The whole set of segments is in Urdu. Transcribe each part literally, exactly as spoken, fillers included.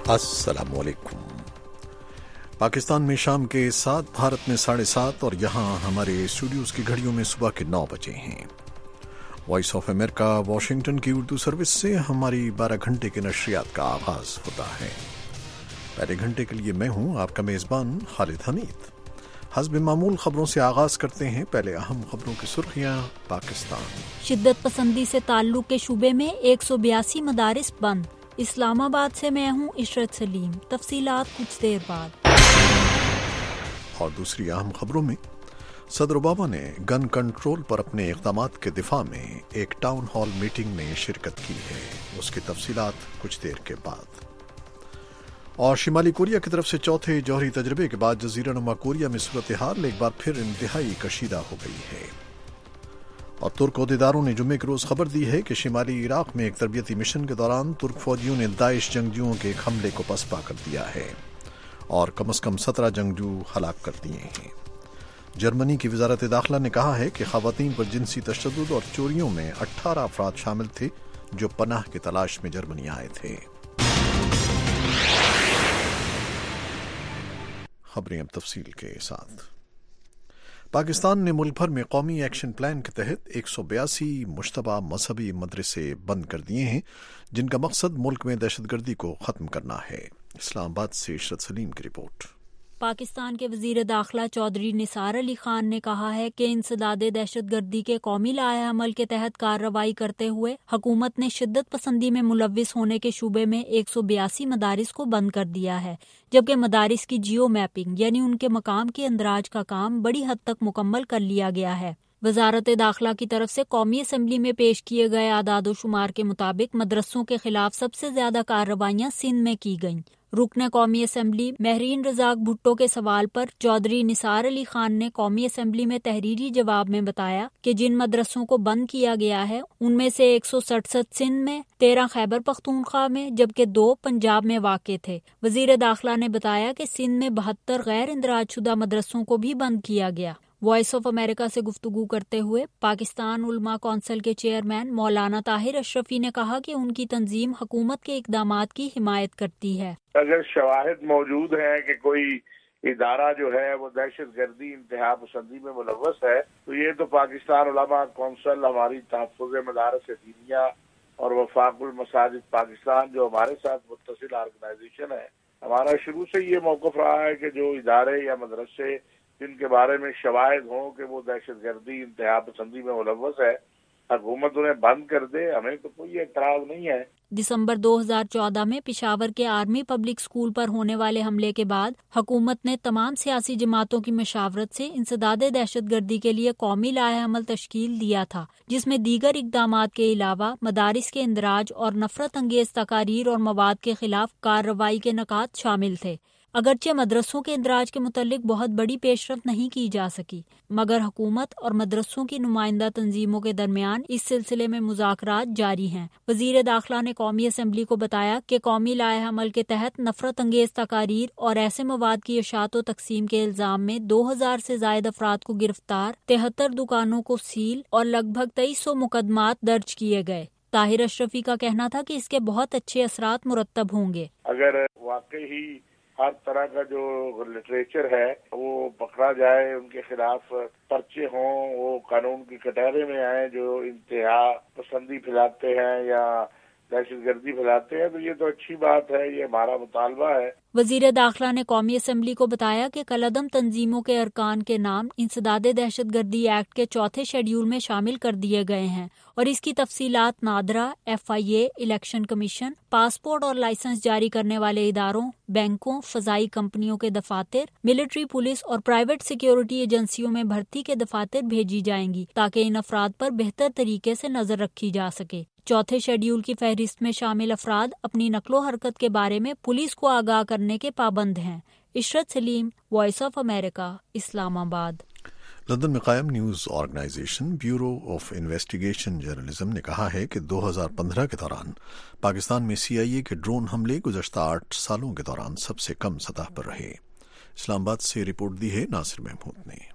अस्सलाम वालेकुम। पाकिस्तान में शाम के सात, भारत में साढ़े सात और यहाँ हमारे स्टूडियोज़ की घड़ियों में सुबह के नौ बजे हैं। वॉइस ऑफ अमेरिका वाशिंगटन की उर्दू सर्विस से हमारी बारह घंटे के नशरियात का आगाज़ होता है। पहले घंटे के लिए मैं हूँ आपका मेज़बान खालिद हमीद। हस्ब मामूल खबरों से आगाज़ करते हैं। पहले अहम खबरों की सुर्खियाँ। पाकिस्तान शिद्दत पसंदी से ताल्लुक के शुबे में एक सौ बयासी मदारिस बंद। इस्लामाबाद से मैं हूँ इशरत सलीम। तफसीलात कुछ देर बाद। और दूसरी अहम खबरों में सदर ओबामा ने गन कंट्रोल पर अपने इक़दामात के दिफा में एक टाउन हॉल मीटिंग में शिरकत की है। उसकी तफसीलात कुछ देर के बाद। और शिमाली कोरिया की तरफ से चौथे जौहरी तजर्बे के बाद जजीरा नुमा कोरिया में सूरत हाल एक बार फिर इंतहाई कशीदा हो गई है। और तुर्क ओहदेदारों ने जुम्मे के रोज खबर दी है कि शिमाली इराक में एक तरबियती मिशन के दौरान तुर्क फौजियों ने दाइश जंगजुओं के एक हमले को पसपा कर दिया है और कम अज कम सत्रह जंगजू हलाक कर दिए हैं। जर्मनी की वजारत दाखिला ने कहा है कि खवातीन पर जिनसी तशद्दुद और चोरियों में अट्ठारह अफराद शामिल थे जो पनाह की तलाश में जर्मनी आए थे। खबरें अब तफसील के साथ। पाकिस्तान ने मुल्क भर में कौमी एक्शन प्लान के तहत एक सौ बयासी मुश्तबा मजहबी मदरसे बंद कर दिए हैं, जिनका मकसद मुल्क में दहशतगर्दी को खत्म करना है। इस्लामाबाद से इशरत सलीम की रिपोर्ट। पाकिस्तान के वजीर दाखिला चौधरी निसार अली खान ने कहा है कि इंसदादे दहशतगर्दी के कौमी लाए अमल के तहत कार्रवाई करते हुए हुकूमत ने शिद्दत पसंदी में मुलव्विस होने के शुबे में एक सौ बयासी मदारिस को बंद कर दिया है, जबकि मदारिस की जियो मैपिंग यानी उनके मकाम के अंदराज का काम बड़ी हद तक मुकम्मल कर लिया गया है। वजारत दाखिला की तरफ से कौमी असम्बली में पेश किए गए आदादो शुमार के मुताबिक मदरसों के खिलाफ सबसे ज्यादा कार्रवाइयाँ सिंध में की गईं। रुकन कौमी असम्बली महरीन रजाक भुट्टो के सवाल पर चौधरी निसार अली खान ने कौमी असम्बली में तहरीरी जवाब में बताया कि जिन मदरसों को बंद किया गया है उनमें से एक सौ सड़सठ सिंध में, तेरह खैबर पख्तूनख्वा में, जबकि दो पंजाब में वाक़े थे। वजीर दाखिला ने बताया कि सिंध में बहत्तर गैर इंदराजशुदा मदरसों को भी बंद किया गया। वॉइस ऑफ अमेरिका से गुफ्तगू करते हुए पाकिस्तान उलमा कौंसिल के चेयरमैन मौलाना ताहिर अशरफी ने कहा कि उनकी तंजीम हुकूमत के इक़दामात की हिमायत करती है। अगर शवाहिद मौजूद है कि कोई इदारा जो है वो दहशत गर्दी इंतहा पसंदी में मुलव्वस है, तो ये तो पाकिस्तान उलमा कौंसिल, हमारी तहफ़्फ़ुज़ मदारिस दीनिया और वफाकुल मसाजिद पाकिस्तान जो हमारे साथ मुत्तसिल ऑर्गेनाइजेशन है, हमारा शुरू से ये मौक़िफ़ रहा है कि जो इदारे या मदरसे जिनके बारे में शवाहिद हों कि वो दहशत गर्दी इंतहा पसंदी में मुलव्वस है, हुकूमत उन्हें बंद कर दे। हमें तो कोई एतराज़ नहीं है। दिसंबर दो हज़ार चौदह में पिशावर के आर्मी पब्लिक स्कूल पर होने वाले हमले के बाद हुकूमत ने तमाम सियासी जमातों की मशावरत से इंसदादे दहशतगर्दी के लिए कौमी लाए अमल तश्कील दिया था, जिसमें दीगर इक़दामात के अलावा मदारिस के इंदराज और नफरत अंगेज तकारीर और मवाद के खिलाफ कार्रवाई के नकात शामिल थे। अगरचे मदरसों के इंदराज के मुतल्लिक बहुत बड़ी पेशरफ्त नहीं की जा सकी, मगर हुकूमत और मदरसों की नुमाइंदा तंजीमों के दरमियान इस सिलसिले में मुज़ाकरात जारी हैं। वज़ीर दाखिला ने कौमी असम्बली को बताया कि कौमी लाए अमल के तहत नफरत अंगेज तकारीर और ऐसे मवाद की इशात व तकसीम के इल्जाम में दो हजार से जायद अफराद को गिरफ्तार, तिहत्तर दुकानों को सील और लगभग तेईस सौ मुकदमात दर्ज किए गए। ताहिर अशरफी का कहना था कि इसके बहुत अच्छे असरात मुरत्तब होंगे। अगर वाकई हर तरह का जो लिटरेचर है वो पकड़ा जाए, उनके खिलाफ पर्चे हों, वो कानून की कटहरे में आए जो इंतहा पसंदी फैलाते हैं या दहशतगर्दी फैलाते हैं, तो ये तो अच्छी बात है, ये हमारा मुतालबा है। वजीर दाखिला ने कौमी असम्बली को बताया कि कलअदम तंजीमों के अरकान के नाम इंसदादे दहशतगर्दी एक्ट के चौथे शेड्यूल में शामिल कर दिए गए हैं और इसकी तफसीलात NADRA, F I A, election commission, passport और लाइसेंस जारी करने वाले इदारों, बैंकों, फजाई कंपनियों के दफातर, मिलिट्री, पुलिस और प्राइवेट सिक्योरिटी एजेंसियों में भर्ती के दफातर भेजी जाएंगी ताकि इन अफराद पर बेहतर तरीके से नजर रखी जा सके। चौथे शेड्यूल की फहरिस्त में शामिल अफराद अपनी नकलो हरकत के बारे में पुलिस को आगाह करने के पाबंद हैं। Ishrat Saleem, Voice of America, Islamabad. London में कायम news organisation bureau of investigation journalism ने कहा है कि दो हज़ार पंद्रह के दौरान पाकिस्तान में सी आई ए के ड्रोन हमले गुज़श्ता आठ सालों के दौरान सबसे कम सतह पर रहे। इस्लामाबाद से रिपोर्ट दी है नासिर महमूद ने।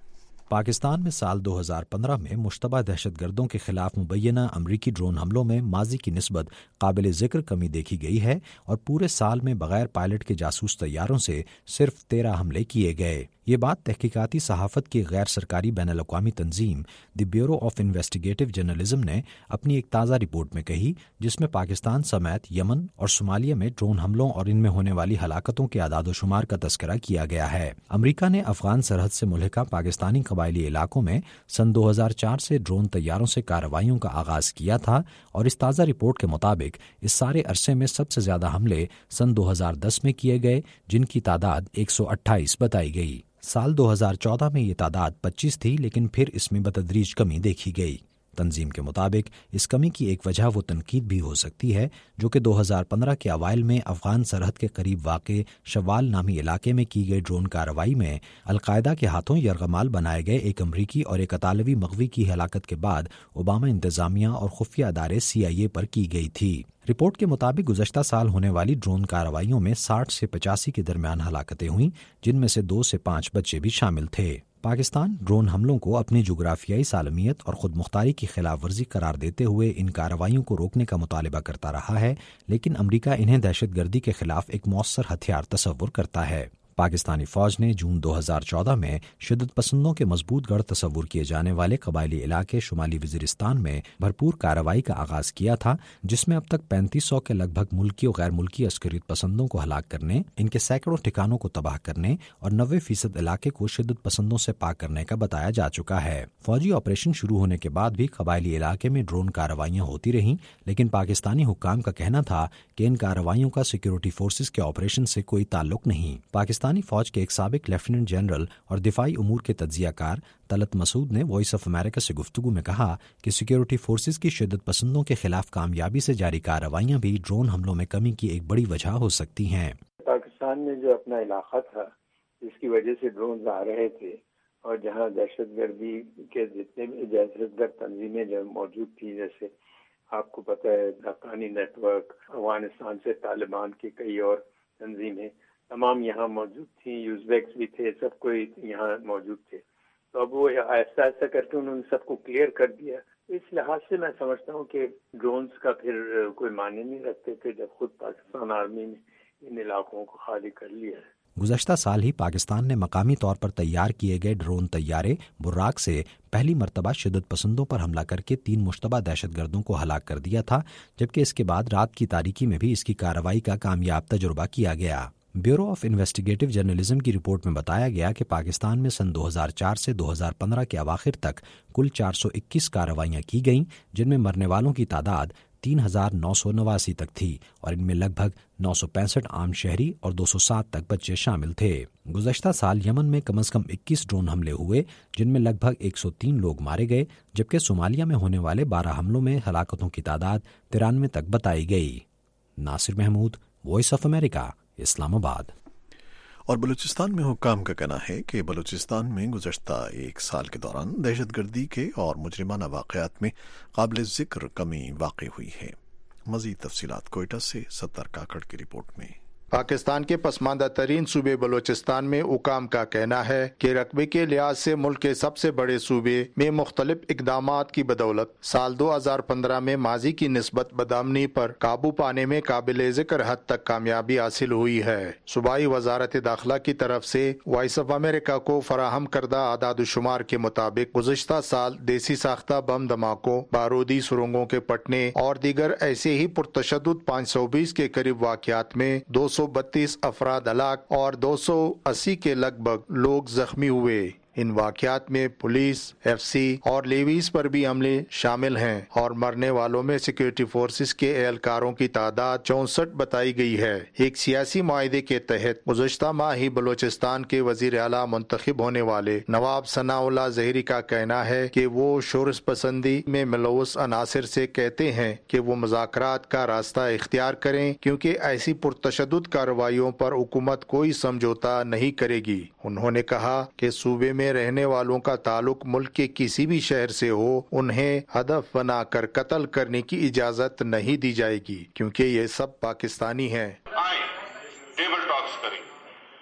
پاکستان میں سال دو ہزار پندرہ میں مشتبہ دہشت گردوں کے خلاف مبینہ امریکی ڈرون حملوں میں ماضی کی نسبت قابل ذکر کمی دیکھی گئی ہے اور پورے سال میں بغیر پائلٹ کے جاسوس طیاروں سے صرف تیرہ حملے کیے گئے۔ یہ بات تحقیقاتی صحافت کی غیر سرکاری بین الاقوامی تنظیم the bureau of investigative journalism نے اپنی ایک تازہ رپورٹ میں کہی، جس میں پاکستان سمیت یمن اور صومالیہ میں ڈرون حملوں اور ان میں ہونے والی ہلاکتوں کے اعداد و شمار کا تذکرہ کیا گیا ہے۔ امریکہ نے افغان سرحد سے ملحقہ پاکستانی قبائلی علاقوں میں سن دو ہزار چار سے ڈرون طیاروں سے کارروائیوں کا آغاز کیا تھا اور اس تازہ رپورٹ کے مطابق اس سارے عرصے میں سب سے زیادہ حملے سن دو ہزار دس میں کیے گئے، جن کی تعداد ایک سو اٹھائیس بتائی گئی۔ سال دو ہزار چودہ میں یہ تعداد پچیس تھی، لیکن پھر اس میں بتدریج کمی دیکھی گئی۔ تنظیم کے مطابق اس کمی کی ایک وجہ وہ تنقید بھی ہو سکتی ہے جو کہ دو ہزار پندرہ کے اوائل میں افغان سرحد کے قریب واقع شوال نامی علاقے میں کی گئی ڈرون کارروائی میں القاعدہ کے ہاتھوں یرغمال بنائے گئے ایک امریکی اور ایک اطالوی مغوی کی ہلاکت کے بعد اوباما انتظامیہ اور خفیہ ادارے سی آئی اے پر کی گئی تھی۔ رپورٹ کے مطابق گزشتہ سال ہونے والی ڈرون کارروائیوں میں ساٹھ سے پچاسی کے درمیان ہلاکتیں ہوئیں، جن میں سے دو سے پانچ بچے بھی شامل تھے۔ پاکستان ڈرون حملوں کو اپنی جغرافیائی سالمیت اور خود مختاری کی خلاف ورزی قرار دیتے ہوئے ان کارروائیوں کو روکنے کا مطالبہ کرتا رہا ہے، لیکن امریکہ انہیں دہشت گردی کے خلاف ایک مؤثر ہتھیار تصور کرتا ہے۔ پاکستانی فوج نے جون دو ہزار چودہ میں شدت پسندوں کے مضبوط گڑھ تصور کیے جانے والے قبائلی علاقے شمالی وزیرستان میں بھرپور کارروائی کا آغاز کیا تھا، جس میں اب تک پینتیس سو کے لگ بھگ ملکی اور غیر ملکی عسکریت پسندوں کو ہلاک کرنے، ان کے سینکڑوں ٹھکانوں کو تباہ کرنے اور نوے فیصد علاقے کو شدت پسندوں سے پاک کرنے کا بتایا جا چکا ہے۔ فوجی آپریشن شروع ہونے کے بعد بھی قبائلی علاقے میں ڈرون کارروائیاں ہوتی رہیں، لیکن پاکستانی حکام کا کہنا تھا کہ ان کارروائیوں کا سیکورٹی فورسز کے آپریشن سے کوئی تعلق نہیں۔ پاکستانی فوج کے ایک سابق لیفٹیننٹ جنرل اور دفاعی امور کے تجزیہ کار طلعت مسعود نے وائس آف امریکہ سے گفتگو میں کہا کہ سیکورٹی فورسز کی شدت پسندوں کے خلاف کامیابی سے جاری کارروائیاں بھی ڈرون حملوں میں کمی کی ایک بڑی وجہ ہو سکتی ہیں۔ پاکستان میں جو اپنا علاقہ تھا جس کی وجہ سے ڈرونز آ رہے تھے اور جہاں دہشت گردی کے جتنے بھی دہشت گرد تنظیمیں جو موجود تھیں، جیسے آپ کو پتہ ہے حقانی نیٹ ورک، افغانستان سے طالبان کی کئی اور تنظیمیں تمام یہاں موجود تھیں، یوزبیکس بھی تھے، سب کوئی یہاں موجود تھے۔ تو اب وہ آہستہ آہستہ کر کے انہوں نے سب کو کلیئر کر دیا۔ اس لحاظ سے میں سمجھتا ہوں کہ ڈرونز کا پھر کوئی معنی نہیں رکھتے تھے جب خود پاکستان آرمی نے ان علاقوں کو خالی کر لیا ہے۔ گزشتہ سال ہی پاکستان نے مقامی طور پر تیار کیے گئے ڈرون طیارے براق سے پہلی مرتبہ شدت پسندوں پر حملہ کر کے تین مشتبہ دہشت گردوں کو ہلاک کر دیا تھا، جبکہ اس کے بعد رات کی تاریکی میں بھی اس کی کارروائی کا کامیاب تجربہ کیا گیا۔ بیورو آف انویسٹیگیٹو جرنلزم کی رپورٹ میں بتایا گیا کہ پاکستان میں سن دو ہزار چار سے دو ہزار پندرہ کے اواخر تک کل چار سو اکیس کارروائیاں کی گئیں، جن میں مرنے والوں کی تعداد تین ہزار نو سو نواسی تک تھی اور ان میں لگ بھگ نو سو پینسٹھ عام شہری اور دو سو سات تک بچے شامل تھے۔ گزشتہ سال یمن میں کم از کم اکیس ڈرون حملے ہوئے، جن میں لگ بھگ ایک سو تین لوگ مارے گئے، جبکہ صومالیہ میں ہونے والے بارہ حملوں میں ہلاکتوں کی تعداد ترانوے تک بتائی گئی۔ Nasir Mahmood, Voice of America, Islamabad. اور بلوچستان میں حکام کا کہنا ہے کہ بلوچستان میں گزشتہ ایک سال کے دوران دہشت گردی کے اور مجرمانہ واقعات میں قابل ذکر کمی واقع ہوئی ہے۔ مزید تفصیلات کوئٹہ سے ستر کاکڑ کی رپورٹ میں۔ پاکستان کے پسماندہ ترین صوبے بلوچستان میں حکام کا کہنا ہے کہ رقبے کے لحاظ سے ملک کے سب سے بڑے صوبے میں مختلف اقدامات کی بدولت سال دو ہزار پندرہ میں ماضی کی نسبت بدامنی پر قابو پانے میں قابل ذکر حد تک کامیابی حاصل ہوئی ہے۔ صوبائی وزارت داخلہ کی طرف سے وائس آف امریکہ کو فراہم کردہ اعداد و شمار کے مطابق گزشتہ سال دیسی ساختہ بم دھماکوں، بارودی سرنگوں کے پٹنے اور دیگر ایسے ہی پرتشدد پانچ سو بیس کے قریب واقعات میں دو سو بتیس افراد ہلاک اور دو سو اسی کے لگ بھگ لوگ زخمی ہوئے۔ ان واقعات میں پولیس، ایف سی اور لیویز پر بھی حملے شامل ہیں اور مرنے والوں میں سیکورٹی فورسز کے اہلکاروں کی تعداد چونسٹھ بتائی گئی ہے۔ ایک سیاسی معاہدے کے تحت گزشتہ ماہ ہی بلوچستان کے وزیر اعلیٰ منتخب ہونے والے نواب ثناء اللہ ظہری کا کہنا ہے کہ وہ شورش پسندی میں ملوث عناصر سے کہتے ہیں کہ وہ مذاکرات کا راستہ اختیار کریں، کیونکہ ایسی پرتشدد کارروائیوں پر حکومت کوئی سمجھوتا نہیں کرے گی۔ انہوں نے کہا کہ صوبے میں رہنے والوں کا تعلق ملک کے کسی بھی شہر سے ہو، انہیں ہدف بنا کر قتل کرنے کی اجازت نہیں دی جائے گی، کیونکہ یہ سب پاکستانی ہیں۔ آئیں ٹیبل ٹاکس کریں، ری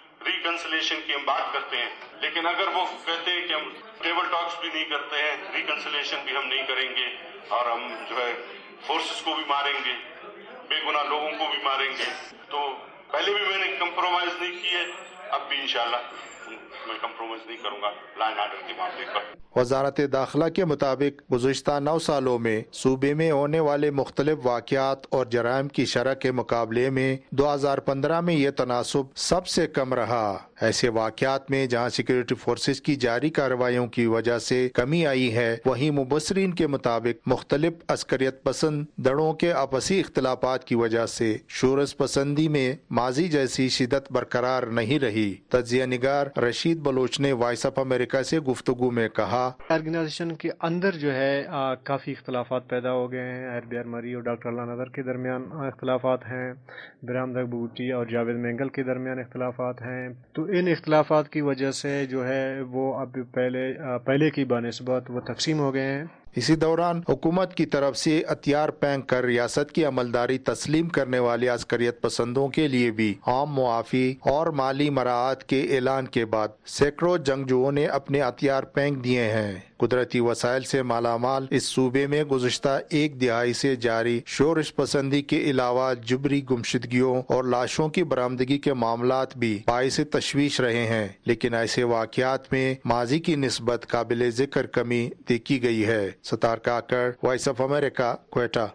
ریکنسلیشن کی ہم بات کرتے ہیں، لیکن اگر وہ کہتے ہیں کہ ہم ٹیبل ٹاکس بھی نہیں کرتے ہیں، ریکنسلیشن بھی ہم نہیں کریں گے، اور ہم جو ہے فورسز کو بھی ماریں گے، بے گناہ لوگوں کو بھی ماریں گے، تو پہلے بھی میں نے کمپرومائز نہیں کی ہے، اب بھی انشاءاللہ میں کمپرومائز نہیں کروں گا لا اینڈ آرڈر کے معاملے پر۔ وزارت داخلہ کے مطابق گزشتہ نو سالوں میں صوبے میں ہونے والے مختلف واقعات اور جرائم کی شرح کے مقابلے میں دو ہزار پندرہ میں یہ تناسب سب سے کم رہا۔ ایسے واقعات میں جہاں سیکورٹی فورسز کی جاری کارروائیوں کی وجہ سے کمی آئی ہے، وہیں مبصرین کے مطابق مختلف عسکریت پسند دڑوں کے آپسی اختلافات کی وجہ سے شورش پسندی میں ماضی جیسی شدت برقرار نہیں رہی۔ تجزیہ نگار رشید بلوچ نے وائس آف امریکہ سے گفتگو میں کہا، آرگنائزیشن کے اندر جو ہے آ, کافی اختلافات پیدا ہو گئے ہیں۔ آر بی آر مری اور ڈاکٹر اللہ نظر کے درمیان اختلافات ہیں، برہم دگ بوٹی اور جاوید مینگل کے درمیان اختلافات ہیں، تو ان اختلافات کی وجہ سے جو ہے وہ اب پہلے آ, پہلے کی بنسبت وہ تقسیم ہو گئے ہیں۔ اسی دوران حکومت کی طرف سے ہتھیار پھینک کر ریاست کی عملداری تسلیم کرنے والے عسکریت پسندوں کے لیے بھی عام معافی اور مالی مراعات کے اعلان کے بعد سینکڑوں جنگجوؤں نے اپنے ہتھیار پھینک دیے ہیں۔ قدرتی وسائل سے مالا مال اس صوبے میں گزشتہ ایک دہائی سے جاری شورش پسندی کے علاوہ جبری گمشدگیوں اور لاشوں کی برآمدگی کے معاملات بھی باعث تشویش رہے ہیں، لیکن ایسے واقعات میں ماضی کی نسبت قابل ذکر کمی دیکھی گئی ہے۔ Sattar Kakar, Voice of America, Quetta.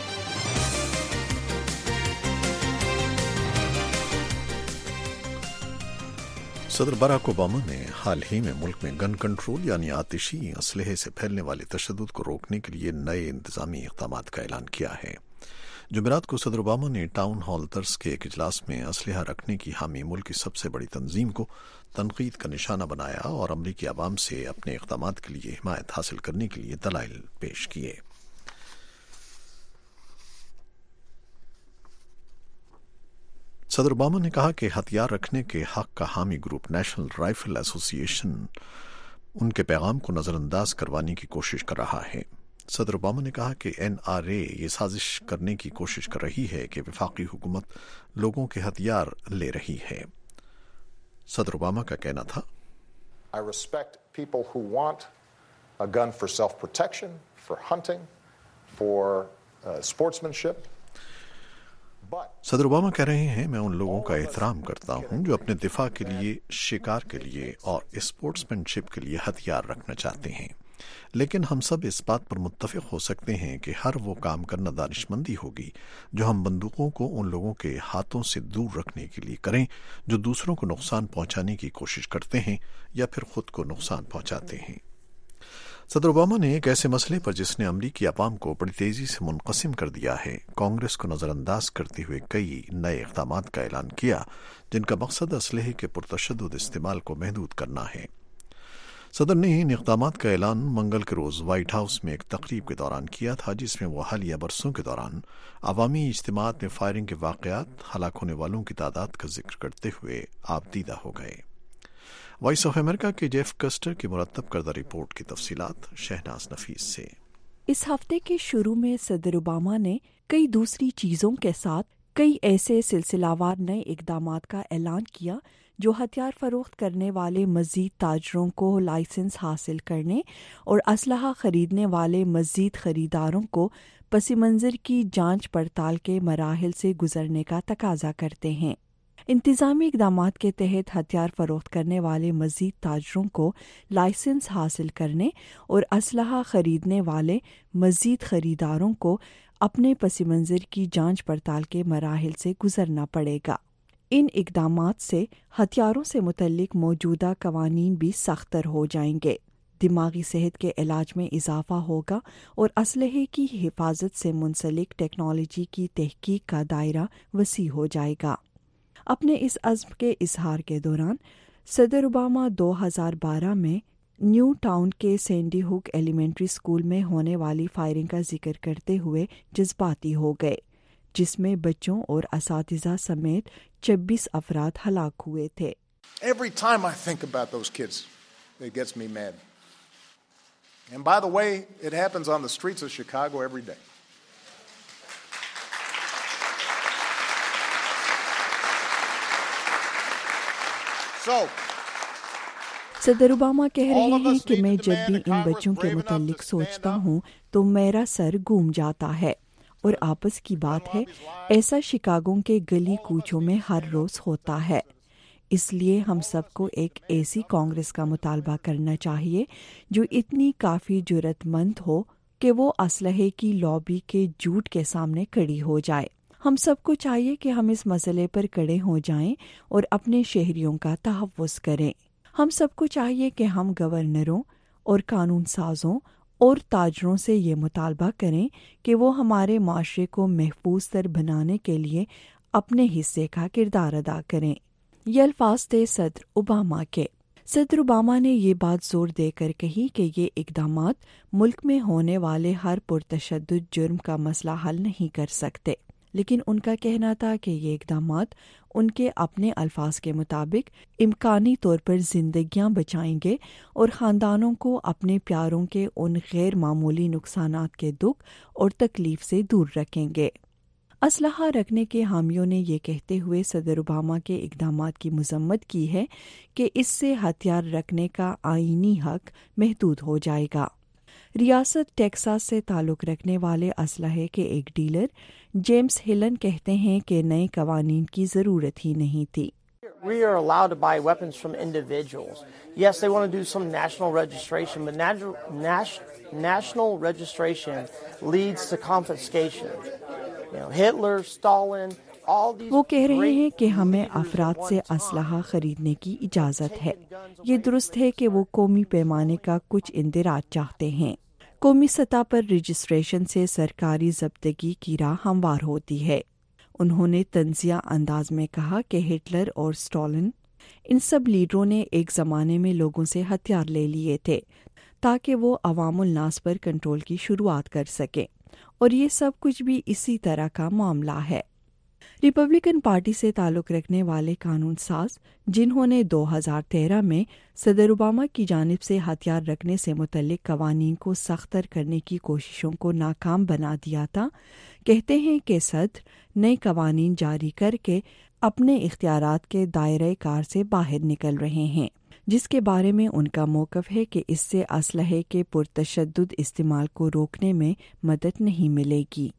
صدر باراک اوباما نے حال ہی میں ملک میں گن کنٹرول یعنی آتشی اسلحے سے پھیلنے والے تشدد کو روکنے کے لیے نئے انتظامی اقدامات کا اعلان کیا ہے۔ جمعرات کو صدر اوباما نے ٹاؤن ہال طرز کے ایک اجلاس میں اسلحہ رکھنے کی حامی ملک کی سب سے بڑی تنظیم کو تنقید کا نشانہ بنایا اور امریکی عوام سے اپنے اقدامات کے لیے حمایت حاصل کرنے کے لیے دلائل پیش کیے۔ صدر اوباما نے کہا کہ ہتھیار رکھنے کے حق کا حامی گروپ نیشنل رائفل ایسوسی ایشن ان کے پیغام کو نظر انداز کروانے کی کوشش کر رہا ہے۔ صدر اوباما نے کہا کہ این آر اے یہ سازش کرنے کی کوشش کر رہی ہے کہ وفاقی حکومت لوگوں کے ہتھیار لے رہی ہے۔ صدر اوباما کا کہنا تھا، I respect people who want a gun for self-protection, for hunting, for uh, sportsmanship. صدر اوباما کہہ رہے ہیں، میں ان لوگوں کا احترام کرتا ہوں جو اپنے دفاع کے لیے، شکار کے لیے اور اسپورٹس مین شپ کے لیے ہتھیار رکھنا چاہتے ہیں، لیکن ہم سب اس بات پر متفق ہو سکتے ہیں کہ ہر وہ کام کرنا دانش مندی ہوگی جو ہم بندوقوں کو ان لوگوں کے ہاتھوں سے دور رکھنے کے لیے کریں جو دوسروں کو نقصان پہنچانے کی کوشش کرتے ہیں یا پھر خود کو نقصان پہنچاتے ہیں۔ صدر اوباما نے ایک ایسے مسئلے پر جس نے امریکی عوام کو بڑی تیزی سے منقسم کر دیا ہے، کانگریس کو نظر انداز کرتے ہوئے کئی نئے اقدامات کا اعلان کیا جن کا مقصد اسلحے کے پرتشدد استعمال کو محدود کرنا ہے۔ صدر نے ان اقدامات کا اعلان منگل کے روز وائٹ ہاؤس میں ایک تقریب کے دوران کیا تھا جس میں وہ حالیہ برسوں کے دوران عوامی اجتماعات میں فائرنگ کے واقعات، ہلاک ہونے والوں کی تعداد کا ذکر کرتے ہوئے آپ دیدہ ہو گئے۔ وائس آف امریکہ کے جیف کسٹر کی مرتب کردہ رپورٹ کی تفصیلات شہناز نفیس سے۔ اس ہفتے کے شروع میں صدر اوباما نے کئی دوسری چیزوں کے ساتھ کئی ایسے سلسلہ وار نئے اقدامات کا اعلان کیا جو ہتھیار فروخت کرنے والے مزید تاجروں کو لائسنس حاصل کرنے اور اسلحہ خریدنے والے مزید خریداروں کو پس منظر کی جانچ پڑتال کے مراحل سے گزرنے کا تقاضا کرتے ہیں۔ انتظامی اقدامات کے تحت ہتھیار فروخت کرنے والے مزید تاجروں کو لائسنس حاصل کرنے اور اسلحہ خریدنے والے مزید خریداروں کو اپنے پس منظر کی جانچ پڑتال کے مراحل سے گزرنا پڑے گا۔ ان اقدامات سے ہتھیاروں سے متعلق موجودہ قوانین بھی سختر ہو جائیں گے، دماغی صحت کے علاج میں اضافہ ہوگا اور اسلحے کی حفاظت سے منسلک ٹیکنالوجی کی تحقیق کا دائرہ وسیع ہو جائے گا۔ اپنے اس عزم کے اظہار کے دوران صدر اوباما دو ہزار بارہ میں نیو ٹاؤن کے سینڈی ہوک ایلیمنٹری اسکول میں ہونے والی فائرنگ کا ذکر کرتے ہوئے جذباتی ہو گئے، جس میں بچوں اور اساتذہ سمیت چھبیس افراد ہلاک ہوئے تھے۔ Every time I think about those kids, it gets me mad. And by the way, it happens on the streets of Chicago every day. सदर ओबामा कह रहे हैं कि मैं जब भी इन बच्चों के मुतालिक सोचता हूँ तो मेरा सर घूम जाता है और आपस की बात है, ऐसा शिकागो के गली कूचों में हर रोज होता है। इसलिए हम सबको एक ऐसी कांग्रेस का मुतालबा करना चाहिए जो इतनी काफ़ी जुर्रतमंद हो कि वो असलहे की लॉबी के झूठ के सामने खड़ी हो जाए। हम सबको चाहिए कि हम इस मसले पर खड़े हो जाएं और अपने शहरियों का तहफ़्फ़ुज़ करें। हम सबको चाहिए कि हम गवर्नरों और कानून साजों और ताजरों से ये मुतालबा करें कि वो हमारे माशरे को महफूज तर बनाने के लिए अपने हिस्से का किरदार अदा करें। ये अल्फाज थे सदर ओबामा के। सदर ओबामा ने ये बात जोर देकर कही कि ये इक़दामात मुल्क में होने वाले हर पुरतशद्दुद जुर्म का मसला हल नहीं कर सकते, लेकिन उनका कहना था कि ये इक़दामात उनके अपने अल्फाज के मुताबिक इम्कानी तौर पर जिंदगियां बचाएंगे और ख़ानदानों को अपने प्यारों के उन गैर मामूली नुकसानात के दुख और तकलीफ से दूर रखेंगे। असलहा रखने के हामियों ने ये कहते हुए सदर ओबामा के इक़दामात की मज़म्मत की है कि इससे हथियार रखने का आईनी हक महदूद हो जाएगा। रियासत टेक्सास से ताल्लुक़ रखने वाले असलहे के एक डीलर जेम्स हिलन कहते हैं कि नए कवानीन की ज़रूरत ही नहीं थी। We are allowed to buy weapons from individuals. Yes, they want to do some national registration, but nat- nas- national registration leads to confiscation. You know, Hitler, Stalin, all these. वो कह रहे हैं कि हमें अफराद से असलहा खरीदने की इजाज़त है। ये दुरुस्त है कि वो कौमी पैमाने का कुछ इंदिराज चाहते हैं। कौमी सतह पर रजिस्ट्रेशन से सरकारी ज़ब्तगी की राह हमवार होती है। उन्होंने तंज़िया अंदाज में कहा कि हिटलर और स्टालिन, इन सब लीडरों ने एक ज़माने में लोगों से हथियार ले लिए थे ताकि वो अवामुल नास पर कंट्रोल की शुरुआत कर सकें, और ये सब कुछ भी इसी तरह का मामला है। रिपब्लिकन पार्टी से ताल्लुक़ रखने वाले कानून साज, जिन्होंने दो हज़ार तेरह में सदर ओबामा की जानिब से हथियार रखने से मुतल्लिक कवानीन को सख्तर करने की कोशिशों को नाकाम बना दिया था, कहते हैं कि सदर नए कवानीन जारी करके अपने इख्तियारात के दायरे कार से बाहर निकल रहे हैं, जिसके बारे में उनका मौक़िफ़ है कि इससे असलहे के पुरतशद्दुद इस्तेमाल को रोकने में मदद नहीं मिलेगी।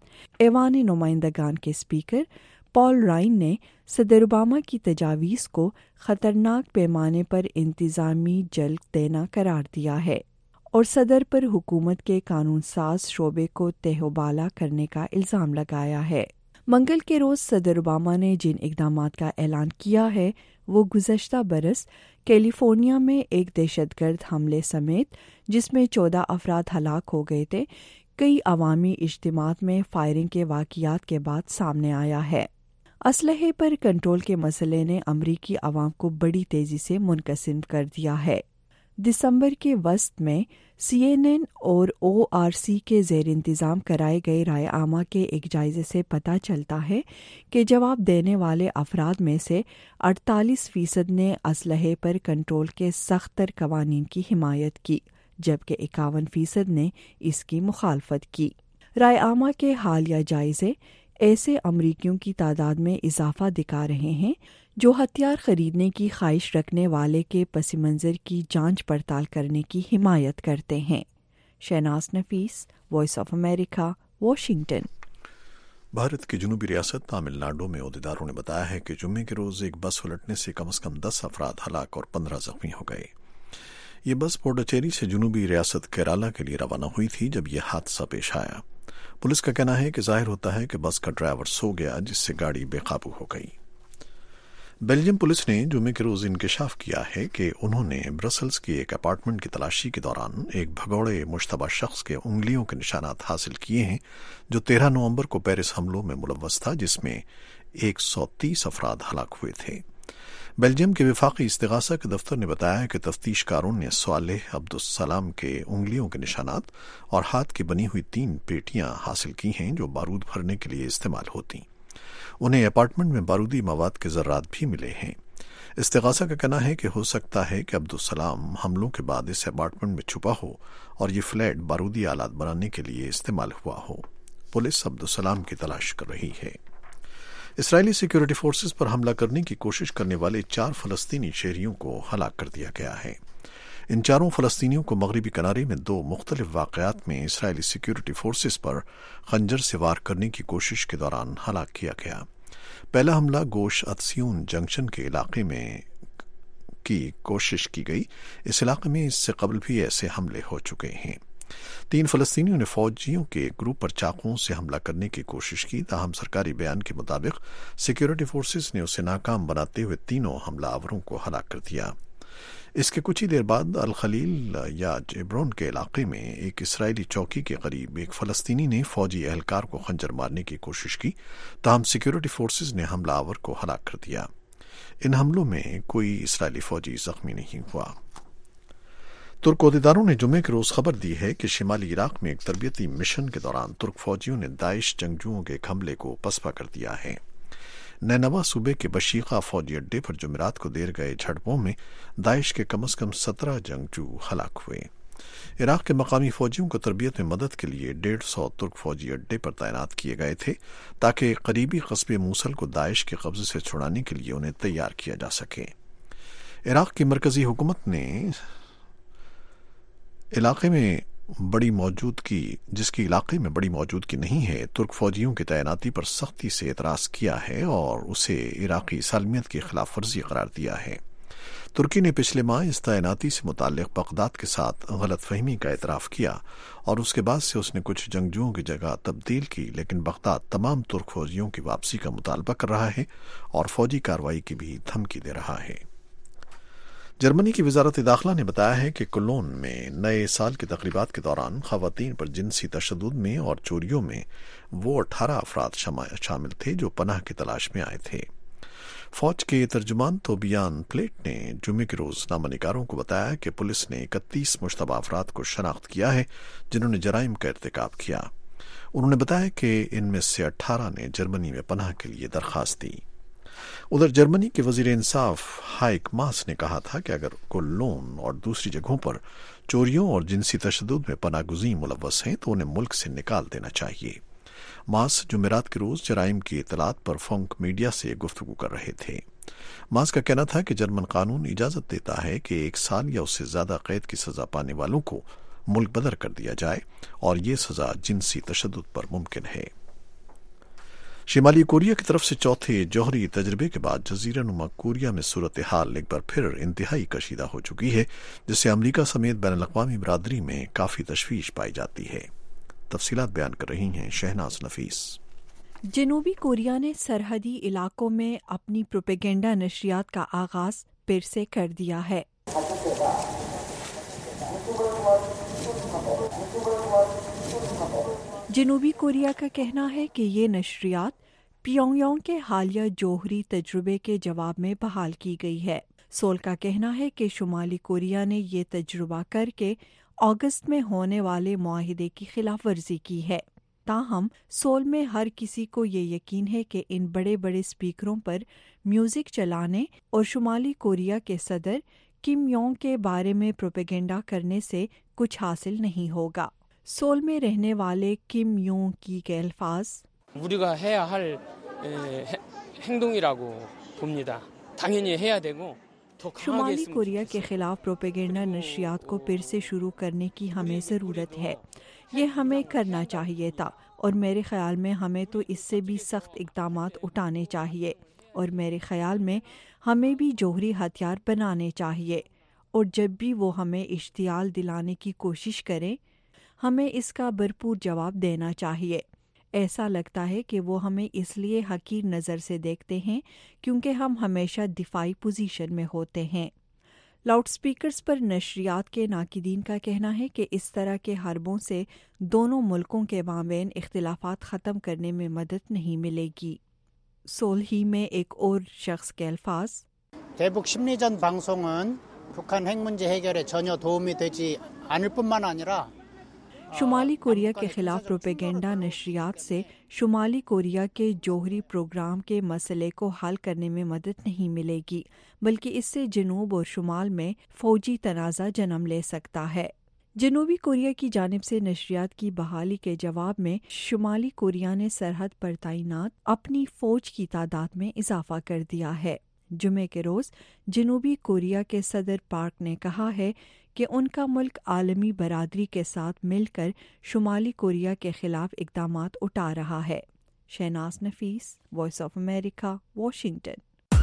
ऐवान नुमाइंदगान के स्पीकर पॉल राइन ने सदर ओबामा की तजावीज़ को ख़तरनाक पैमाने पर इंतज़ामी जल्द देना करार दिया है और सदर पर हुकूमत के कानून साज शोबे को तहबाला करने का इल्ज़ाम लगाया है। मंगल के रोज़ सदर ओबामा ने जिन इक़दामात का ऐलान किया है वो गुज़श्ता बरस कैलिफोर्निया में एक दहशतगर्द हमले समेत, जिसमें चौदह अफराद हलाक हो गए थे, कई अवामी इज्तिमात में फायरिंग के वाक़ियात के बाद सामने आया है। असलहे पर कंट्रोल के मसले ने अमरीकी अवाम को बड़ी तेज़ी से मुनक़सिम कर दिया है। दिसंबर के वस्त में सी एन एन और ओ आर सी के ज़ेर इंतज़ाम कराए गए राय आमा के एक जायज़े से पता चलता है कि जवाब देने वाले अफराद में से अड़तालीस फ़ीसद ने असलहे पर कंट्रोल के सख्तर कवानीन की हिमायत की, जबकि इक्यावन फ़ीसद ने इसकी मुखालफत की। राय आमा के हालिया जायज़े ऐसे अमरीकियों की तादाद में इजाफा दिखा रहे हैं जो हथियार खरीदने की ख्वाहिश रखने वाले के पस मंज़र की जांच पड़ताल करने की हिमायत करते हैं। Shahnaz Nafees, voice of America, Washington. Bharat की जनूबी रियासत तमिलनाडु में ओहदेदारों ने बताया है कि जुम्मे के रोज़ एक बस उलटने से कम अज़ कम दस अफराद हलाक और पंद्रह जख्मी हो गए। ये बस पोंडिचेरी से जनूबी रियासत केरला के लिए रवाना हुई थी जब यह हादसा पेश आया। पुलिस का कहना है कि जाहिर होता है कि बस का ड्राइवर सो गया, जिससे गाड़ी बेकाबू हो गई। बेल्जियम पुलिस ने जुमे के रोज इंकशाफ किया है कि उन्होंने ब्रसल्स की एक अपार्टमेंट की तलाशी के दौरान एक भगौड़े मुश्तबा शख्स के उंगलियों के निशानात हासिल किए हैं, जो तेरह नवंबर को पेरिस हमलों में मुलव्वस था, जिसमें एक सौ तीस अफराद हलाक हुए थे। बेल्जियम के विफाकी इस्तिगासा के दफ्तर ने बताया कि तफ्तीशकारों ने सालेह अब्दुस्सलाम के उंगलियों के निशानात और हाथ की बनी हुई तीन पेटियां हासिल की हैं जो बारूद भरने के लिए इस्तेमाल होती। उन्हें अपार्टमेंट में बारूदी मवाद के ज़र्रात भी मिले हैं। इस्तिगासा का कहना है कि हो सकता है कि अब्दुस्सलाम हमलों के बाद इस अपार्टमेंट में छुपा हो और ये फ्लैट बारूदी आलात बनाने के लिए इस्तेमाल हुआ हो। पुलिस अब्दुस्सलाम की तलाश कर रही है। اسرائیلی سیکیورٹی فورسز پر حملہ کرنے کی کوشش کرنے والے چار فلسطینی شہریوں کو ہلاک کر دیا گیا ہے۔ ان چاروں فلسطینیوں کو مغربی کنارے میں دو مختلف واقعات میں اسرائیلی سیکیورٹی فورسز پر خنجر سے وار کرنے کی کوشش کے دوران ہلاک کیا گیا۔ پہلا حملہ گوش اتسیون جنکشن کے علاقے میں کی کوشش کی گئی۔ اس علاقے میں اس سے قبل بھی ایسے حملے ہو چکے ہیں۔ تین فلسطینیوں نے فوجیوں کے گروپ پر چاقوؤں سے حملہ کرنے کی کوشش کی، تاہم سرکاری بیان کے مطابق سیکیورٹی فورسز نے اسے ناکام بناتے ہوئے تینوں حملہ آوروں کو ہلاک کر دیا۔ اس کے کچھ ہی دیر بعد الخلیل یا جیبرون کے علاقے میں ایک اسرائیلی چوکی کے قریب ایک فلسطینی نے فوجی اہلکار کو خنجر مارنے کی کوشش کی، تاہم سیکیورٹی فورسز نے حملہ آور کو ہلاک کر دیا۔ ان حملوں میں کوئی اسرائیلی فوجی زخمی نہیں ہوا۔ ترک عہدیداروں نے جمعے کے روز خبر دی ہے کہ شمالی عراق میں ایک تربیتی مشن کے دوران ترک فوجیوں نے داعش جنگجوؤں کے ایک حملے کو پسپا کر دیا ہے۔ نینوا صوبے کے بشیقہ فوجی اڈے پر جمعرات کو دیر گئے جھڑپوں میں داعش کے کم از کم سترہ جنگجو ہلاک ہوئے۔ عراق کے مقامی فوجیوں کو تربیت میں مدد کے لیے ڈیڑھ سو ترک فوجی اڈے پر تعینات کیے گئے تھے تاکہ قریبی قصبے موصل کو داعش کے قبضے سے چھڑانے کے لیے انہیں تیار کیا جا سکے۔ عراق کی مرکزی حکومت نے علاقے میں بڑی موجودگی جس کی علاقے میں بڑی موجودگی نہیں ہے ترک فوجیوں کی تعیناتی پر سختی سے اعتراض کیا ہے اور اسے عراقی سالمیت کی خلاف ورزی قرار دیا ہے۔ ترکی نے پچھلے ماہ اس تعیناتی سے متعلق بغداد کے ساتھ غلط فہمی کا اعتراف کیا اور اس کے بعد سے اس نے کچھ جنگجوؤں کی جگہ تبدیل کی، لیکن بغداد تمام ترک فوجیوں کی واپسی کا مطالبہ کر رہا ہے اور فوجی کارروائی کی بھی دھمکی دے رہا ہے۔ جرمنی کی وزارت داخلہ نے بتایا ہے کہ کولون میں نئے سال کی تقریبات کے دوران خواتین پر جنسی تشدد میں اور چوریوں میں وہ اٹھارہ افراد شامل تھے جو پناہ کی تلاش میں آئے تھے۔ فوج کے ترجمان توبیان پلیٹ نے جمعے کے روز نامہ نگاروں کو بتایا کہ پولیس نے اکتیس مشتبہ افراد کو شناخت کیا ہے جنہوں نے جرائم کا ارتکاب کیا۔ انہوں نے بتایا کہ ان میں سے اٹھارہ نے جرمنی میں پناہ کے لیے درخواست دی۔ ادھر جرمنی کے وزیر انصاف ہائیک ماس نے کہا تھا کہ اگر کولون اور دوسری جگہوں پر چوریوں اور جنسی تشدد میں پناہ گزین ملوث ہیں تو انہیں ملک سے نکال دینا چاہیے۔ ماس جمعرات کے روز جرائم کی اطلاعات پر فنک میڈیا سے گفتگو کر رہے تھے۔ ماس کا کہنا تھا کہ جرمن قانون اجازت دیتا ہے کہ ایک سال یا اس سے زیادہ قید کی سزا پانے والوں کو ملک بدر کر دیا جائے اور یہ سزا جنسی تشدد پر ممکن ہے۔ شمالی کوریا کی طرف سے چوتھے جوہری تجربے کے بعد جزیرہ نما کوریا میں صورتحال ایک بار پھر انتہائی کشیدہ ہو چکی ہے، جس سے امریکہ سمیت بین الاقوامی برادری میں کافی تشویش پائی جاتی ہے۔ تفصیلات بیان کر رہی ہیں شہناز نفیس۔ جنوبی کوریا نے سرحدی علاقوں میں اپنی پروپیگنڈا نشریات کا آغاز پھر سے کر دیا ہے۔ جنوبی کوریا کا کہنا ہے کہ یہ نشریات پیونگ یانگ کے حالیہ جوہری تجربے کے جواب میں بحال کی گئی ہے۔ سول کا کہنا ہے کہ شمالی کوریا نے یہ تجربہ کر کے اگست میں ہونے والے معاہدے کی خلاف ورزی کی ہے۔ تاہم سول میں ہر کسی کو یہ یقین ہے کہ ان بڑے بڑے اسپیکروں پر میوزک چلانے اور شمالی کوریا کے صدر کم یونگ کے بارے میں پروپیگنڈا کرنے سے کچھ حاصل نہیں ہوگا۔ سول میں رہنے والے کم یونگ کی کے الفاظ 우리가 해야 할 행동이라고 봅니다. 당연히 해야 되고 شمالی کوریا کے خلاف پروپیگنڈا نشریات کو پھر سے شروع کرنے کی ہمیں ضرورت ہے۔ یہ ہمیں کرنا چاہیے تھا اور میرے خیال میں ہمیں تو اس سے بھی سخت اقدامات اٹھانے چاہیے اور میرے خیال میں ہمیں بھی جوہری ہتھیار بنانے چاہیے اور جب بھی وہ ہمیں اشتعال دلانے کی کوشش کریں ہمیں اس کا بھرپور جواب دینا چاہیے۔ ایسا لگتا ہے کہ وہ ہمیں اس لیے حقیر نظر سے دیکھتے ہیں کیونکہ ہم ہمیشہ دفاعی پوزیشن میں ہوتے ہیں۔ لاؤڈ سپیکرز پر نشریات کے ناقدین کا کہنا ہے کہ اس طرح کے حربوں سے دونوں ملکوں کے مابین اختلافات ختم کرنے میں مدد نہیں ملے گی۔ سول ہی میں ایک اور شخص کے الفاظ 대북 심리전 방송은 북한 핵 문제 해결에 전혀 도움이 되지 않을 뿐만 아니라 شمالی کوریا کے خلاف پروپیگنڈا نشریات سے شمالی کوریا کے جوہری پروگرام کے مسئلے کو حل کرنے میں مدد نہیں ملے گی بلکہ اس سے جنوب اور شمال میں فوجی تنازع جنم لے سکتا ہے۔ جنوبی کوریا کی جانب سے نشریات کی بحالی کے جواب میں شمالی کوریا نے سرحد پر تعینات اپنی فوج کی تعداد میں اضافہ کر دیا ہے۔ جمعے کے روز جنوبی کوریا کے صدر پارک نے کہا ہے کہ ان کا ملک عالمی برادری کے ساتھ مل کر شمالی کوریا کے خلاف اقدامات اٹھا رہا ہے۔ Shahnaz Nafees, voice of America, Washington.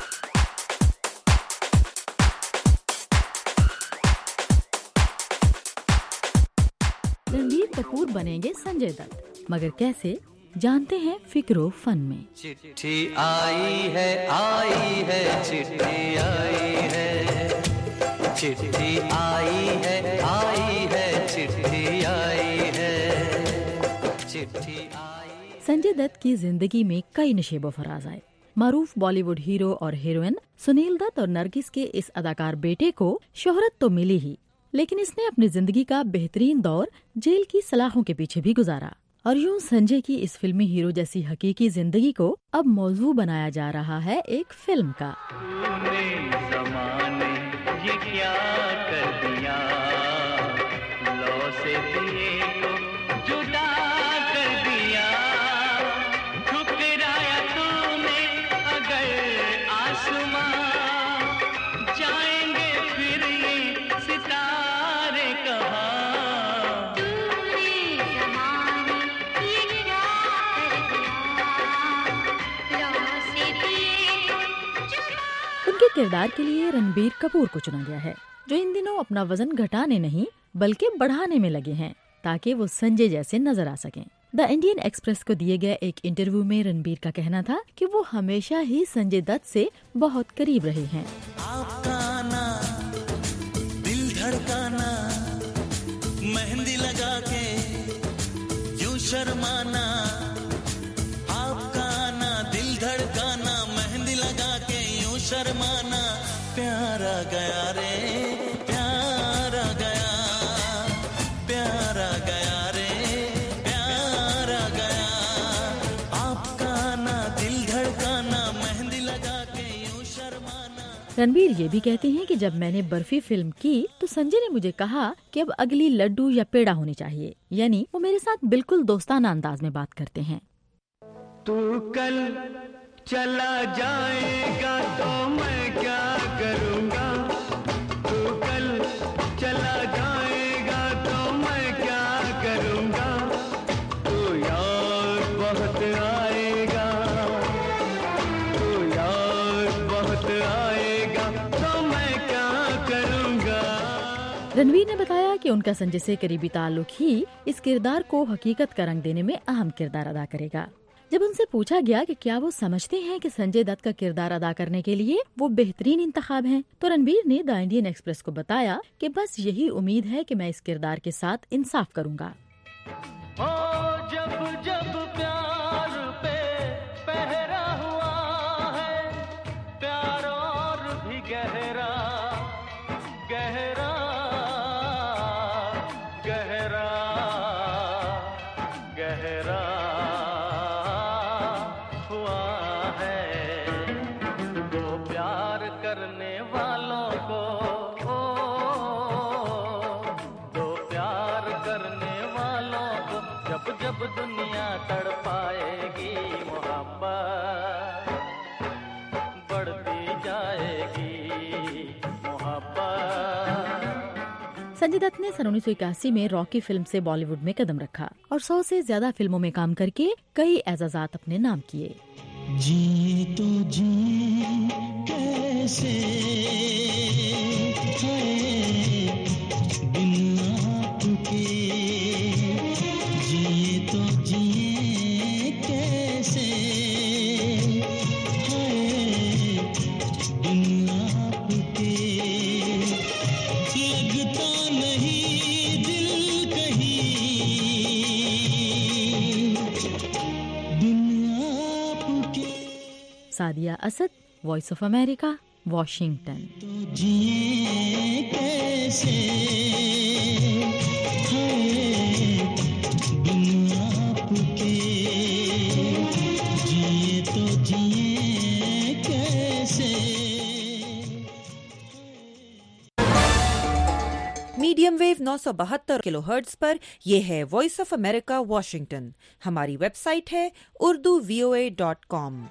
Ranbir Kapoor بنیں گے سنجے دت، مگر کیسے؟ جانتے ہیں فکر و فن میں۔ چٹھی آئی ہے آئی ہے چٹھی آئی ہے، چٹھی آئی ہے آئی ہے چٹھی آئی ہے، چٹھی آئی۔ سنجے دت کی زندگی میں کئی نشیب و فراز آئے۔ معروف بالی ووڈ ہیرو اور ہیروئن سنیل دت اور نرگس کے اس اداکار بیٹے کو شہرت تو ملی ہی، لیکن اس نے اپنی زندگی کا بہترین دور جیل کی سلاخوں کے پیچھے بھی گزارا، اور یوں سنجے کی اس فلمی ہیرو جیسی حقیقی زندگی کو اب موضوع بنایا جا رہا ہے ایک فلم کا۔ یہ کیا کر دیا، لو سے دیے کو جدا کر دیا، ٹھکرایا تو نے اگر آسمان، جائیں گے پھر یہ ستارے کہاں۔ ان کے کردار کے لیے رنبیر کپور کو چنا گیا ہے، جو ان دنوں اپنا وزن گھٹانے نہیں بلکہ بڑھانے میں لگے ہیں تاکہ وہ سنجے جیسے نظر آ سکیں۔ دا انڈین ایکسپریس کو دیے گئے ایک انٹرویو میں رنبیر کا کہنا تھا کہ وہ ہمیشہ ہی سنجے دت سے بہت قریب رہے ہیں۔ آپ کا آنا، دل دھڑکانا، مہندی لگا کے یوں شرمانا، آپ کا آنا، دل دھڑکانا، مہندی لگا کے یوں شرمانا، پیارا گیا رے پیارا گیا، پیارا گیا رے پیارا گیا، آپ کا آنا، دل دھڑکانا، مہندی لگا کے یوں شرمانا۔ رنبیر یہ بھی کہتے ہیں کہ جب میں نے برفی فلم کی تو سنجے نے مجھے کہا کہ اب اگلی لڈو یا پیڑا ہونی چاہیے، یعنی وہ میرے ساتھ بالکل دوستانہ انداز میں بات کرتے ہیں۔ تو کل چلا جائے گا تو میں کیا کروں گا، تو کل چلا جائے گا تو میں کیا کروں گا، تو یاد بہت آئے گا، تو یاد بہت آئے گا تو میں کیا کروں گا۔ رنویر نے بتایا کہ ان کا سنجے سے قریبی تعلق ہی اس کردار کو حقیقت کا رنگ دینے میں اہم کردار ادا کرے گا۔ جب ان سے پوچھا گیا کہ کیا وہ سمجھتے ہیں کہ سنجے دت کا کردار ادا کرنے کے لیے وہ بہترین انتخاب ہیں، تو رنبیر نے دا انڈین ایکسپریس کو بتایا کہ بس یہی امید ہے کہ میں اس کردار کے ساتھ انصاف کروں گا۔ جب جب پیار پہ پہرا ہوا ہے، پیار اور بھی گہرا گہرا گہرا گہرا ہوا ہے، تو پیار کرنے والوں کو، تو پیار کرنے والوں کو جب جب دنیا تڑپائے گی، محبت بڑھتی جائے گی، محبت۔ سنجے دت نے سن انیس سو اکاسی میں راکی فلم سے بالی ووڈ میں قدم رکھا اور سو سے زیادہ فلموں میں کام کر کے کئی اعزازات اپنے نام کیے۔ جی تو جی کیسے بن آپ کے، جی تو جی کیسے بن آپ کے، لگتا نہیں دل کہیں بن آپ کے۔ Sadia Asad, voice of America, Washington. تو جیے کیسے بن آپ کے، جیے تو جیے کیسے۔ میڈیا मीडियम वेव नौ सौ बहत्तर किलो हर्ट्ज पर। यह है वॉइस ऑफ अमेरिका वाशिंगटन। हमारी वेबसाइट है Urdu V O A dot com.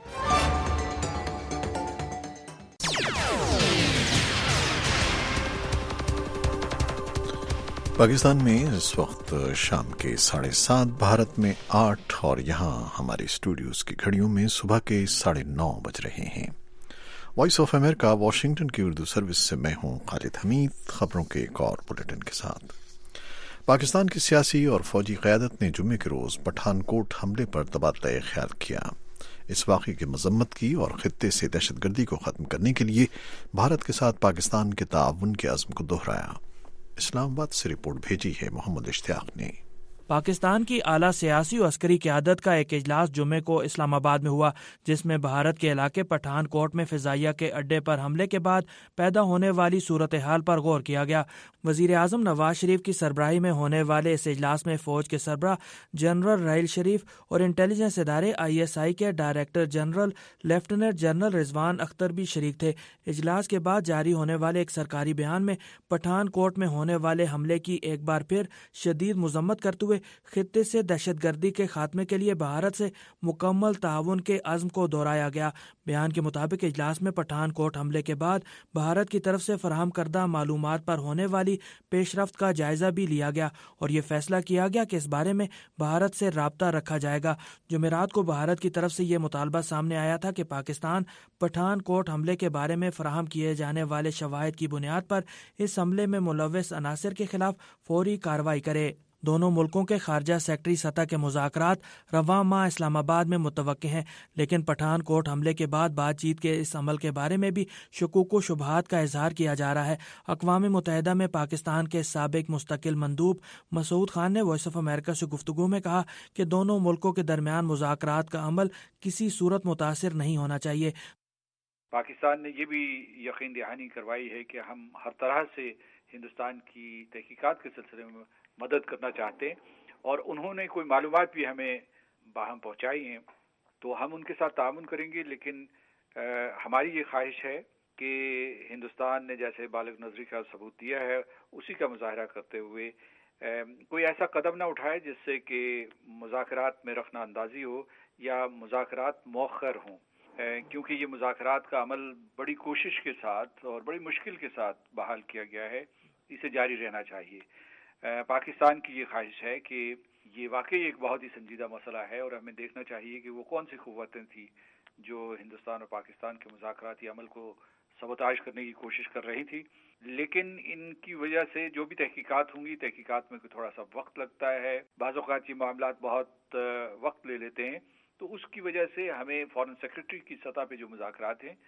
Pakistan में इस वक्त शाम के साढ़े सात, भारत में आठ और यहाँ हमारे स्टूडियोज की घड़ियों में सुबह के साढ़े नौ बज रहे हैं। वॉइस ऑफ अमेरिका वाशिंगटन की उर्दू सर्विस से मैं हूँ खालिद हमीद। खबरों के एक और बुलेटिन के साथ। पाकिस्तान की सियासी और फौजी क़यादत ने जुम्मे के रोज़ पठानकोट हमले पर तबादला ख्याल किया। इस वाक़े की मजम्मत की और खित्ते से दहशतगर्दी को ख़त्म करने के लिए भारत के साथ पाकिस्तान के ताउन के अज़्म को दोहराया। इस्लामाबाद से रिपोर्ट भेजी है मोहम्मद इश्तियाक ने। पाकिस्तान की आला सियासी और अस्करी क़यादत का एक इजलास जुमे को इस्लामाबाद में हुआ, जिसमें भारत के इलाके पठानकोट में फ़िज़ाइया के अड्डे पर हमले के बाद पैदा होने वाली सूरत हाल पर गौर किया गया। वज़ीर आज़म नवाज शरीफ की सरबराही में होने वाले इस इजलास में फ़ौज के सरबराह जनरल राहिल शरीफ और इंटेलिजेंस इदारे आई एस आई के director general lieutenant general Rizwan Akhtar भी शरीक थे। इजलास के बाद जारी होने वाले एक सरकारी बयान में पठानकोट में होने वाले हमले की एक बार फिर शदीद मजम्मत करते हुए खित्ते से दहशतगर्दी के खात्मे के लिए भारत से मुकम्मल ताउन के अज़्म को दोहराया गया। बयान के मुताबिक इजलास में पठानकोट हमले के बाद भारत की तरफ से फराहम करदा मालूमात पर होने वाली पेशरफ्त का जायजा भी लिया गया और ये फैसला किया गया कि इस बारे में भारत से राब्ता रखा जाएगा। जुमेरात को भारत की तरफ से ये मुतालबा सामने आया था कि पाकिस्तान पठानकोट हमले के बारे में फराहम किए जाने वाले शवाहिद की बुनियाद पर इस हमले में मुलव्वस अनासिर के खिलाफ फौरी कार्रवाई करे। दोनों मुल्कों के खारजा सेक्रेटरी सतह के मुज़ाकरात रवां माह इस्लामाबाद में मुतवक्के हैं, लेकिन पठानकोट हमले के बाद बातचीत के इस अमल के बारे में भी शुकूक व शुबहात का इजहार किया जा रहा है। अक़वाम मुत्तहिदा में पाकिस्तान के साबिक मुस्तकिल मंदूब मसूद खान ने वॉइस ऑफ अमेरिका से गुफ्तगू में कहा कि दोनों मुल्कों के दरमियान मुज़ाकरात का अमल किसी सूरत मुतासिर नहीं होना चाहिए। पाकिस्तान ने यह भी यकीन दहानी करवाई है कि हम हर तरह से हिंदुस्तान की तहकीकात के सिलसिले में मदद करना चाहते हैं और उन्होंने कोई मालूमात भी हमें बाहम पहुंचाई हैं, तो हम उनके साथ ताउन करेंगे। लेकिन आ, हमारी ये ख्वाहिश है कि हिंदुस्तान ने जैसे बालिग नजरी का सबूत दिया है उसी का मुजाहरा करते हुए आ, कोई ऐसा कदम ना उठाए जिससे कि मुज़ाकरात में रखना अंदाजी हो या मुज़ाकरात मौखर हों, क्योंकि ये मुज़ाकरात का अमल बड़ी कोशिश के साथ और बड़ी मुश्किल के साथ बहाल किया गया है, इसे जारी रहना चाहिए। पाकिस्तान की ये ख्वाहिश है कि ये वाकई एक बहुत ही संजीदा मसला है और हमें देखना चाहिए कि वो कौन सी क़ुव्वतें थी जो हिंदुस्तान और पाकिस्तान के मुज़ाकराती अमल को सबोताज करने की कोशिश कर रही थी। लेकिन इनकी वजह से जो भी तहकीकात होंगी, तहकीकात में थोड़ा सा वक्त लगता है, बाज़ औक़ात ये मामलात बहुत वक्त ले लेते हैं, तो उसकी वजह से हमें फॉरेन सेक्रेटरी की सतह पे जो मुज़ाकरात हैं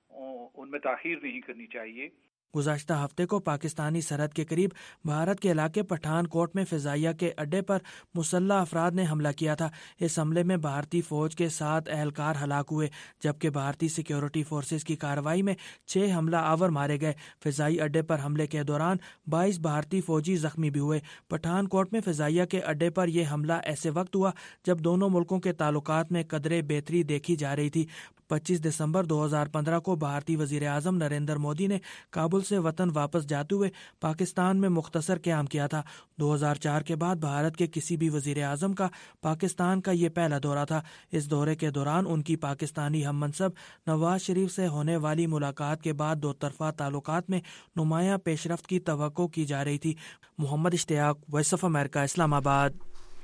उनमें ताख़ीर नहीं करनी चाहिए। गुज़श्ता हफ्ते को पाकिस्तानी सरहद के करीब भारत के इलाके पठानकोट में फ़िज़ाइया के अड्डे पर मुसल्लह अफराद ने हमला किया था। इस हमले में भारतीय फ़ौज के सात एहलकार हलाक हुए, जबकि भारतीय सिक्योरिटी फोर्सेस की कार्रवाई में छह हमला आवर मारे गए। फ़िज़ाई अड्डे पर हमले के दौरान बाईस भारतीय फ़ौजी ज़ख्मी भी हुए। पठानकोट में फ़िज़ाइया के अड्डे पर यह हमला ऐसे वक्त हुआ जब दोनों मुल्कों के ताल्लुकात में कदरे बेहतरी देखी जा रही थी। पच्चीस दिसंबर दो हज़ार पंद्रह को भारतीय वज़ीर आज़म नरेंद्र मोदी ने काबुल से वतन वापस जाते हुए पाकिस्तान में मुख्तसर क़याम किया था। दो हज़ार चार के बाद भारत के किसी भी वज़ीर आज़म का पाकिस्तान का ये पहला दौरा था। इस दौरे के दौरान उनकी पाकिस्तानी हम मनसब नवाज शरीफ से होने वाली मुलाकात के बाद दो तरफ़ा ताल्लुकात में नुमायां पेशरफ्त की तवक्को की जा रही थी। Mohammad Ishtiaq, voice of America, Islamabad.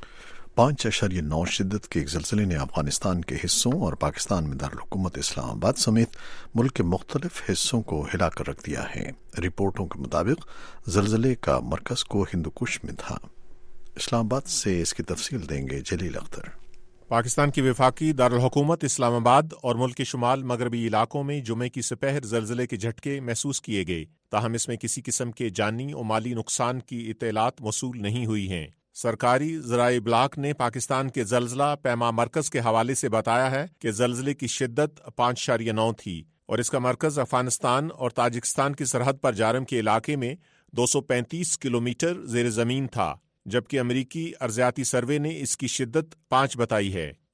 पाँच अशरिया नौ शिद्दत के एक ज़लज़ले ने अफगानिस्तान के हिस्सों और पाकिस्तान में दारुल-हुकूमत इस्लामाबाद समेत मुल्क के मुख्तलिफ हिस्सों को हिलाकर रख दिया है। रिपोर्टों के मुताबिक ज़लज़ले का मरकज़ को हिंदुकुश में था। इस्लामाबाद से इसकी तफसील देंगे जलील अख्तर। पाकिस्तान की वफाकी दारुल-हुकूमत इस्लामाबाद और मुल्क के शुमाल मगरबी इलाकों में जुमे की सुपहर ज़लज़ले के झटके महसूस किए गए, ताहम इसमें किसी किस्म के जानी और माली नुकसान की इत्तलात मौसूल नहीं हुई हैं। सरकारी ज़राए इब्लाग ने पाकिस्तान के ज़लज़ला पैमा मरकज़ के हवाले से बताया है कि ज़लज़ले की शिद्दत पाँच अशारिया नौ थी और इसका मरकज़ अफगानिस्तान और ताजिकिस्तान की सरहद पर जारम के इलाके में दो सौ पैंतीस किलोमीटर ज़ेर ज़मीन था, जबकि अमरीकी अर्ज़ियाती सर्वे ने इसकी शिद्दत पाँच बताई है।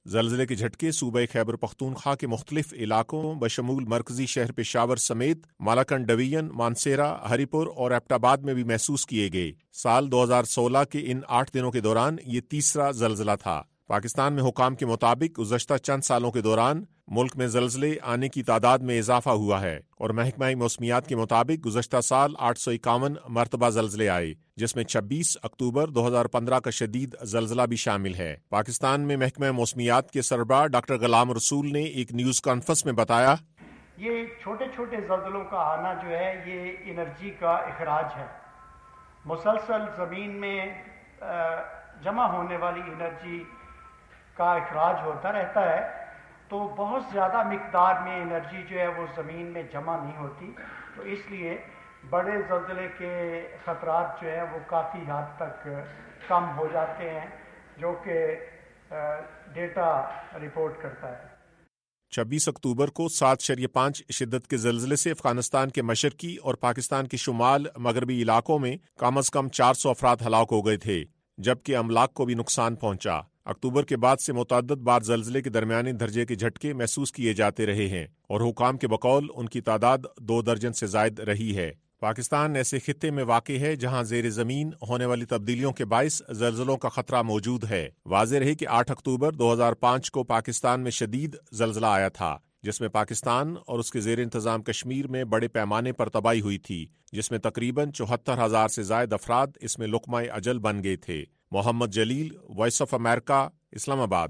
زلزلے کے جھٹکے صوبہ خیبر پختونخوا کے مختلف علاقوں بشمول مرکزی شہر پشاور سمیت مالاکنڈ ڈویژن، مانسیرا، ہری پور اور ایبٹ آباد میں بھی محسوس کیے گئے۔ سال دو ہزار سولہ کے ان آٹھ دنوں کے دوران یہ تیسرا زلزلہ تھا۔ پاکستان میں حکام کے مطابق گزشتہ چند سالوں کے دوران ملک میں زلزلے آنے کی تعداد میں اضافہ ہوا ہے، اور محکمہ موسمیات کے مطابق گزشتہ سال آٹھ سو اکاون مرتبہ زلزلے آئے، جس میں چھبیس اکتوبر دو ہزار پندرہ کا شدید زلزلہ بھی شامل ہے۔ پاکستان میں محکمہ موسمیات کے سربراہ ڈاکٹر غلام رسول نے ایک نیوز کانفرنس میں بتایا، یہ چھوٹے چھوٹے زلزلوں کا آنا جو ہے یہ انرجی کا اخراج ہے۔ مسلسل زمین میں جمع ہونے والی انرجی کا اخراج ہوتا رہتا ہے، تو بہت زیادہ مقدار میں انرجی جو ہے وہ زمین میں جمع نہیں ہوتی، تو اس لیے بڑے زلزلے کے خطرات جو ہیں وہ کافی حد تک کم ہو جاتے ہیں، جو کہ ڈیٹا رپورٹ کرتا ہے۔ چھبیس اکتوبر کو سات اشاریہ پانچ شدت کے زلزلے سے افغانستان کے مشرقی اور پاکستان کے شمال مغربی علاقوں میں کم از کم چار سو افراد ہلاک ہو گئے تھے، جبکہ املاک کو بھی نقصان پہنچا۔ اکتوبر کے بعد سے متعدد بار زلزلے کے درمیانے درجے کے جھٹکے محسوس کیے جاتے رہے ہیں، اور حکام کے بقول ان کی تعداد دو درجن سے زائد رہی ہے۔ پاکستان ایسے خطے میں واقع ہے جہاں زیر زمین ہونے والی تبدیلیوں کے باعث زلزلوں کا خطرہ موجود ہے۔ واضح رہے کہ آٹھ اکتوبر دو ہزار پانچ کو پاکستان میں شدید زلزلہ آیا تھا، جس میں پاکستان اور اس کے زیر انتظام کشمیر میں بڑے پیمانے پر تباہی ہوئی تھی، جس میں تقریباً چوہتر ہزار سے زائد افراد اس میں لقمہ اجل بن گئے تھے۔ محمد جلیل، وائس آف امریکہ، اسلام آباد۔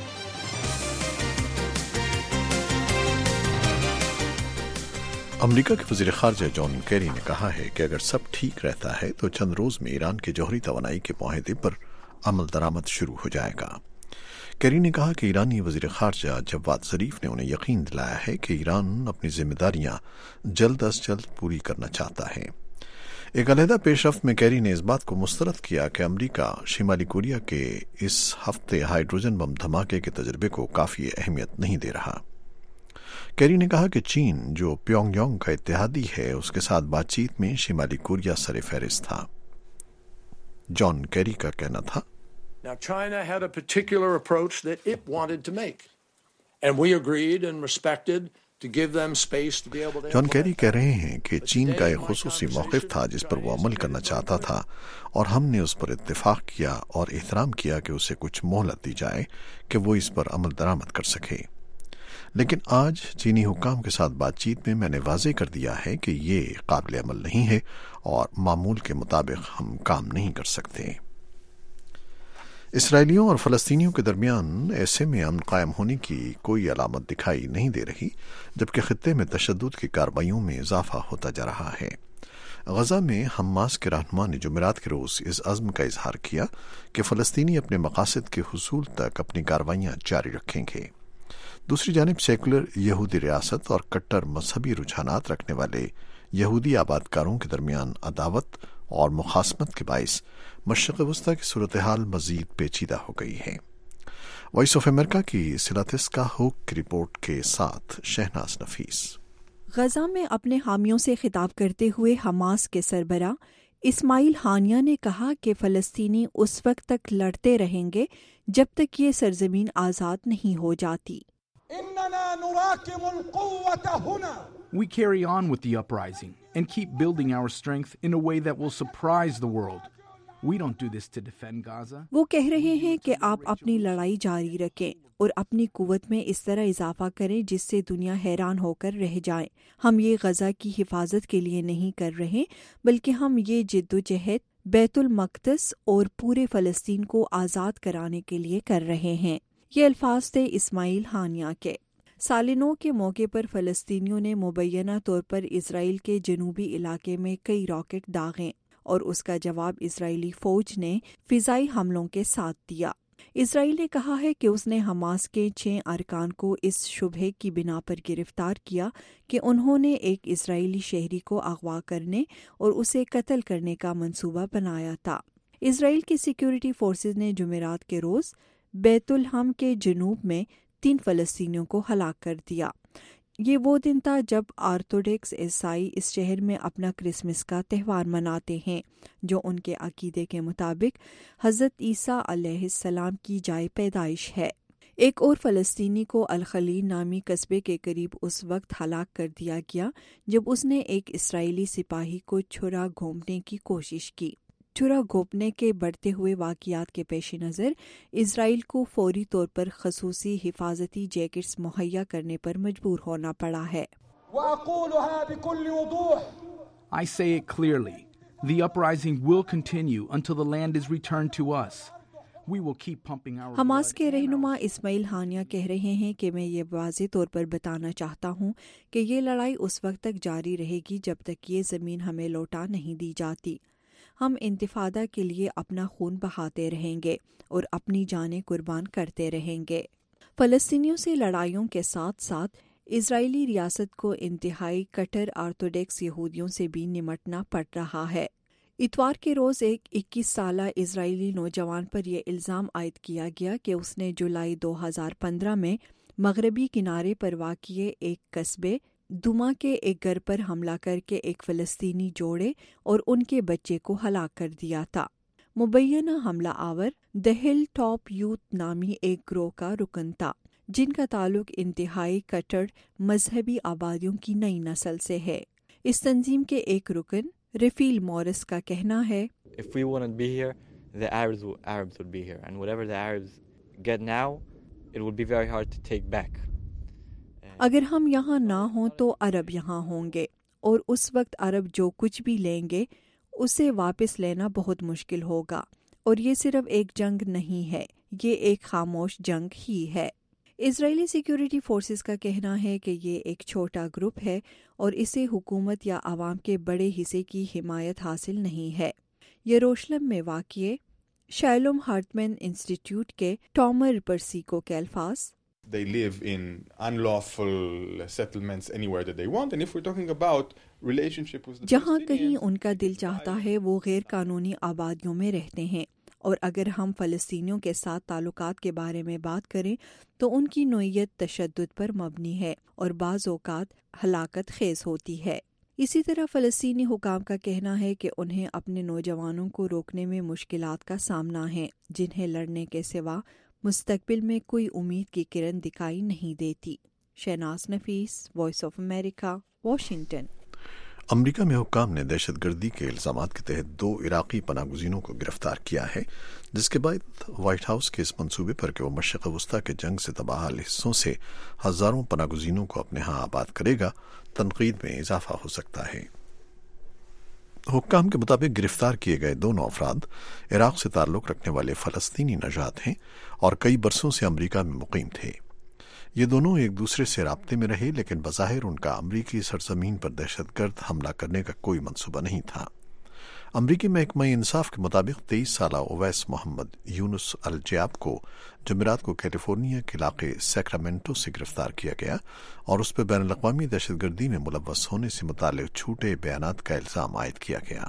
امریکہ کے وزیر خارجہ جان کیری نے کہا ہے کہ اگر سب ٹھیک رہتا ہے تو چند روز میں ایران کے جوہری توانائی کے معاہدے پر عمل درآمد شروع ہو جائے گا۔ کیری نے کہا کہ ایرانی وزیر خارجہ جواد ظریف نے انہیں یقین دلایا ہے کہ ایران اپنی ذمہ داریاں جلد از جلد پوری کرنا چاہتا ہے۔ ایک علیحدہ پیش رفت میں کیری نے اس بات کو مسترد کیا کہ امریکہ شمالی کوریا کے اس ہفتے ہائیڈروجن بم دھماکے کے تجربے کو کافی اہمیت نہیں دے رہا۔ کیری نے کہا کہ چین، جو پیونگ یانگ کا اتحادی ہے، اس کے ساتھ بات چیت میں شمالی کوریا سر فہرست تھا۔ جان کیری کا کہنا تھا، Now China had a particular approach that it wanted to make, and we agreed and respected to give them space to be able to. John Kerry کہہ رہے ہیں کہ چین کا ایک خصوصی موقف تھا جس پر وہ عمل کرنا چاہتا تھا، اور ہم نے اس پر اتفاق کیا اور احترام کیا کہ اسے کچھ مہلت دی جائے کہ وہ اس پر عمل درآمد کر سکے۔ لیکن آج چینی حکام کے ساتھ بات چیت میں میں نے واضح کر دیا ہے کہ یہ قابل عمل نہیں ہے اور معمول کے مطابق ہم کام نہیں کر سکتے۔ اسرائیلیوں اور فلسطینیوں کے درمیان ایسے میں امن قائم ہونے کی کوئی علامت دکھائی نہیں دے رہی، جبکہ خطے میں تشدد کی کارروائیوں میں اضافہ ہوتا جا رہا ہے۔ غزہ میں حماس کے رہنما نے جمعرات کے روز اس عزم کا اظہار کیا کہ فلسطینی اپنے مقاصد کے حصول تک اپنی کارروائیاں جاری رکھیں گے۔ دوسری جانب سیکولر یہودی ریاست اور کٹر مذہبی رجحانات رکھنے والے یہودی آبادکاروں کے درمیان عداوت اور مخاصمت کے باعث مشرق وسطی کی صورتحال مزید پیچیدہ ہو گئی ہے۔ وائس آف امریکہ کی سلاتسکا ہوک کی رپورٹ کے ساتھ شہناز نفیس۔ غزہ میں اپنے حامیوں سے خطاب کرتے ہوئے حماس کے سربراہ اسماعیل ہانیہ نے کہا کہ فلسطینی اس وقت تک لڑتے رہیں گے جب تک یہ سرزمین آزاد نہیں ہو جاتی۔ We carry on with the uprising and keep building our strength in a way that will surprise the world. We don't do this to defend Gaza. وہ کہہ رہے ہیں کہ آپ اپنی لڑائی جاری رکھیں اور اپنی قوت میں اس طرح اضافہ کریں جس سے دنیا حیران ہو کر رہ جائے۔ ہم یہ غزہ کی حفاظت کے لیے نہیں کر رہے، بلکہ ہم یہ جدوجہد بیت المقدس اور پورے فلسطین کو آزاد کرانے کے لیے کر رہے ہیں۔ یہ الفاظ تھے اسماعیل ہانیہ کے۔ سالنوں کے موقع پر فلسطینیوں نے مبینہ طور پر اسرائیل کے جنوبی علاقے میں کئی راکٹ داغے اور اس کا جواب اسرائیلی فوج نے فضائی حملوں کے ساتھ دیا۔ اسرائیل نے کہا ہے کہ اس نے حماس کے چھ ارکان کو اس شبہے کی بنا پر گرفتار کیا کہ انہوں نے ایک اسرائیلی شہری کو اغوا کرنے اور اسے قتل کرنے کا منصوبہ بنایا تھا۔ اسرائیل کی سیکیورٹی فورسز نے جمعرات کے روز بیت الحم کے جنوب میں تین فلسطینیوں کو ہلاک کر دیا۔ یہ وہ دن تھا جب آرتھوڈکس عیسائی اس شہر میں اپنا کرسمس کا تہوار مناتے ہیں، جو ان کے عقیدے کے مطابق حضرت عیسیٰ علیہ السلام کی جائے پیدائش ہے۔ ایک اور فلسطینی کو الخلیل نامی قصبے کے قریب اس وقت ہلاک کر دیا گیا جب اس نے ایک اسرائیلی سپاہی کو چھرا گھونپنے کی کوشش کی۔ چھرا گھونپنے کے بڑھتے ہوئے واقعات کے پیش نظر اسرائیل کو فوری طور پر خصوصی حفاظتی جیکٹس مہیا کرنے پر مجبور ہونا پڑا ہے۔ I say it clearly. The uprising will continue until the land is returned to us. Hamas کے رہنما اسماعیل ہانیہ کہہ رہے ہیں کہ میں یہ واضح طور پر بتانا چاہتا ہوں کہ یہ لڑائی اس وقت تک جاری رہے گی جب تک یہ زمین ہمیں لوٹا نہیں دی جاتی۔ ہم انتفاضہ کے لیے اپنا خون بہاتے رہیں گے اور اپنی جانیں قربان کرتے رہیں گے۔ فلسطینیوں سے لڑائیوں کے ساتھ ساتھ اسرائیلی ریاست کو انتہائی کٹر آرتھوڈکس یہودیوں سے بھی نمٹنا پڑ رہا ہے۔ اتوار کے روز ایک اکیس سالہ اسرائیلی نوجوان پر یہ الزام عائد کیا گیا کہ اس نے جولائی دو ہزار پندرہ میں مغربی کنارے پر واقع ایک قصبے دما کے ایک گھر پر حملہ کر کے ایک فلسطینی جوڑے اور ان کے بچے کو ہلاک کر دیا تھا۔ مبینہ حملہ آور دی ہل ٹاپ یوتھ نامی ایک گروہ کا رکن تھا جن کا تعلق انتہائی کٹر مذہبی آبادیوں کی نئی نسل سے ہے۔ اس تنظیم کے ایک رکن رفیل مورس کا کہنا ہے If we wouldn't be here, the Arabs would, Arabs would be here. And whatever the Arabs get now, it would be very hard to take back. اگر ہم یہاں نہ ہوں تو عرب یہاں ہوں گے اور اس وقت عرب جو کچھ بھی لیں گے اسے واپس لینا بہت مشکل ہوگا، اور یہ صرف ایک جنگ نہیں ہے، یہ ایک خاموش جنگ ہی ہے۔ اسرائیلی سیکیورٹی فورسز کا کہنا ہے کہ یہ ایک چھوٹا گروپ ہے اور اسے حکومت یا عوام کے بڑے حصے کی حمایت حاصل نہیں ہے۔ یروشلم میں واقع شیلوم ہارٹمن انسٹیٹیوٹ کے ٹامر پرسیکو کے الفاظ They live in unlawful settlements anywhere that they want, and if we're talking about relationship with the جہاں کہیں ان کا دل چاہتا ہے وہ غیر قانونی آبادیوں میں رہتے ہیں، اور اگر ہم فلسطینیوں کے ساتھ تعلقات کے بارے میں بات کریں تو ان کی نوعیت تشدد پر مبنی ہے اور بعض اوقات ہلاکت خیز ہوتی ہے۔ اسی طرح فلسطینی حکام کا کہنا ہے کہ انہیں اپنے نوجوانوں کو روکنے میں مشکلات کا سامنا ہے جنہیں لڑنے کے سوا مستقبل میں کوئی امید کی کرن دکھائی نہیں دیتی۔ Shahnaz Nafees, voice of America, Washington. امریکہ میں حکام نے دہشت گردی کے الزامات کے تحت دو عراقی پناہ گزینوں کو گرفتار کیا ہے، جس کے بعد وائٹ ہاؤس کے اس منصوبے پر کہ وہ مشرق وسطیٰ کے جنگ سے تباہ حال حصوں سے ہزاروں پناہ گزینوں کو اپنے ہاں آباد کرے گا، تنقید میں اضافہ ہو سکتا ہے۔ حکام کے مطابق گرفتار کیے گئے دونوں افراد عراق سے تعلق رکھنے والے فلسطینی نژاد ہیں اور کئی برسوں سے امریکہ میں مقیم تھے۔ یہ دونوں ایک دوسرے سے رابطے میں رہے، لیکن بظاہر ان کا امریکی سرزمین پر دہشت گرد حملہ کرنے کا کوئی منصوبہ نہیں تھا۔ امریکی محکمہ انصاف کے مطابق تیئیس سالہ اویس محمد یونس الجیاب کو جمعرات کو کیلیفورنیا کے علاقے سیکرامنٹو سے گرفتار کیا گیا اور اس پر بین الاقوامی دہشت گردی میں ملوث ہونے سے متعلق جھوٹے بیانات کا الزام عائد کیا گیا،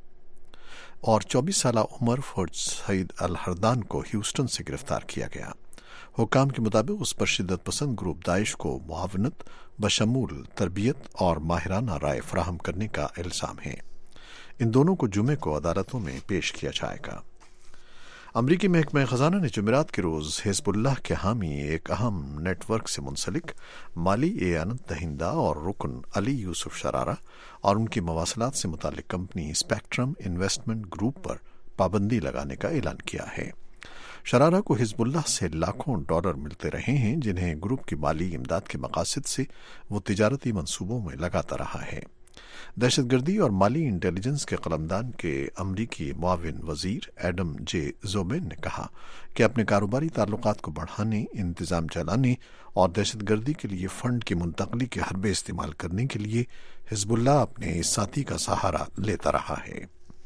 اور چوبیس سالہ عمر فرج سعید الحردان کو ہیوسٹن سے گرفتار کیا گیا۔ حکام کے مطابق اس پر شدت پسند گروپ داعش کو معاونت بشمول تربیت اور ماہرانہ رائے فراہم کرنے کا الزام ہے۔ ان دونوں کو جمعے کو عدالتوں میں پیش کیا جائے گا۔ امریکی محکمہ خزانہ نے جمعرات کے روز حزب اللہ کے حامی ایک اہم نیٹ ورک سے منسلک مالی اعانت دہندہ اور رکن علی یوسف شرارہ اور ان کی مواصلات سے متعلق کمپنی اسپیکٹرم انویسٹمنٹ گروپ پر پابندی لگانے کا اعلان کیا ہے۔ شرارہ کو حزب اللہ سے لاکھوں ڈالر ملتے رہے ہیں، جنہیں گروپ کی مالی امداد کے مقاصد سے وہ تجارتی منصوبوں میں لگاتا رہا ہے۔ دہشت گردی اور مالی انٹیلیجنس کے قلمدان کے امریکی معاون وزیر ایڈم جے زوبین نے کہا کہ اپنے کاروباری تعلقات کو بڑھانے، انتظام چلانے اور دہشت گردی کے لیے فنڈ کی منتقلی کے حربے استعمال کرنے کے لیے حزب اللہ اپنے اس ساتھی کا سہارا لیتا رہا ہے۔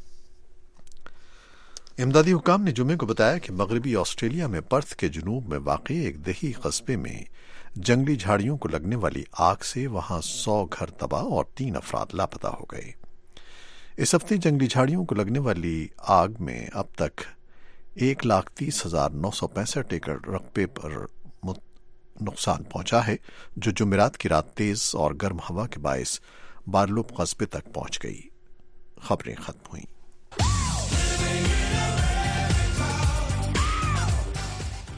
امدادی حکام نے جمعے کو بتایا کہ مغربی آسٹریلیا میں پرتھ کے جنوب میں واقع ایک دیہی قصبے میں جنگلی جھاڑیوں کو لگنے والی آگ سے وہاں سو گھر تباہ اور تین افراد لاپتہ ہو گئے۔ اس ہفتے جنگلی جھاڑیوں کو لگنے والی آگ میں اب تک ایک لاکھ تیس ہزار نو سو پینسٹھ ایکڑ رقبے پر نقصان پہنچا ہے، جو جمعرات کی رات تیز اور گرم ہوا کے باعث بارلوپ قصبے تک پہنچ گئی۔ خبریں ختم ہوئیں۔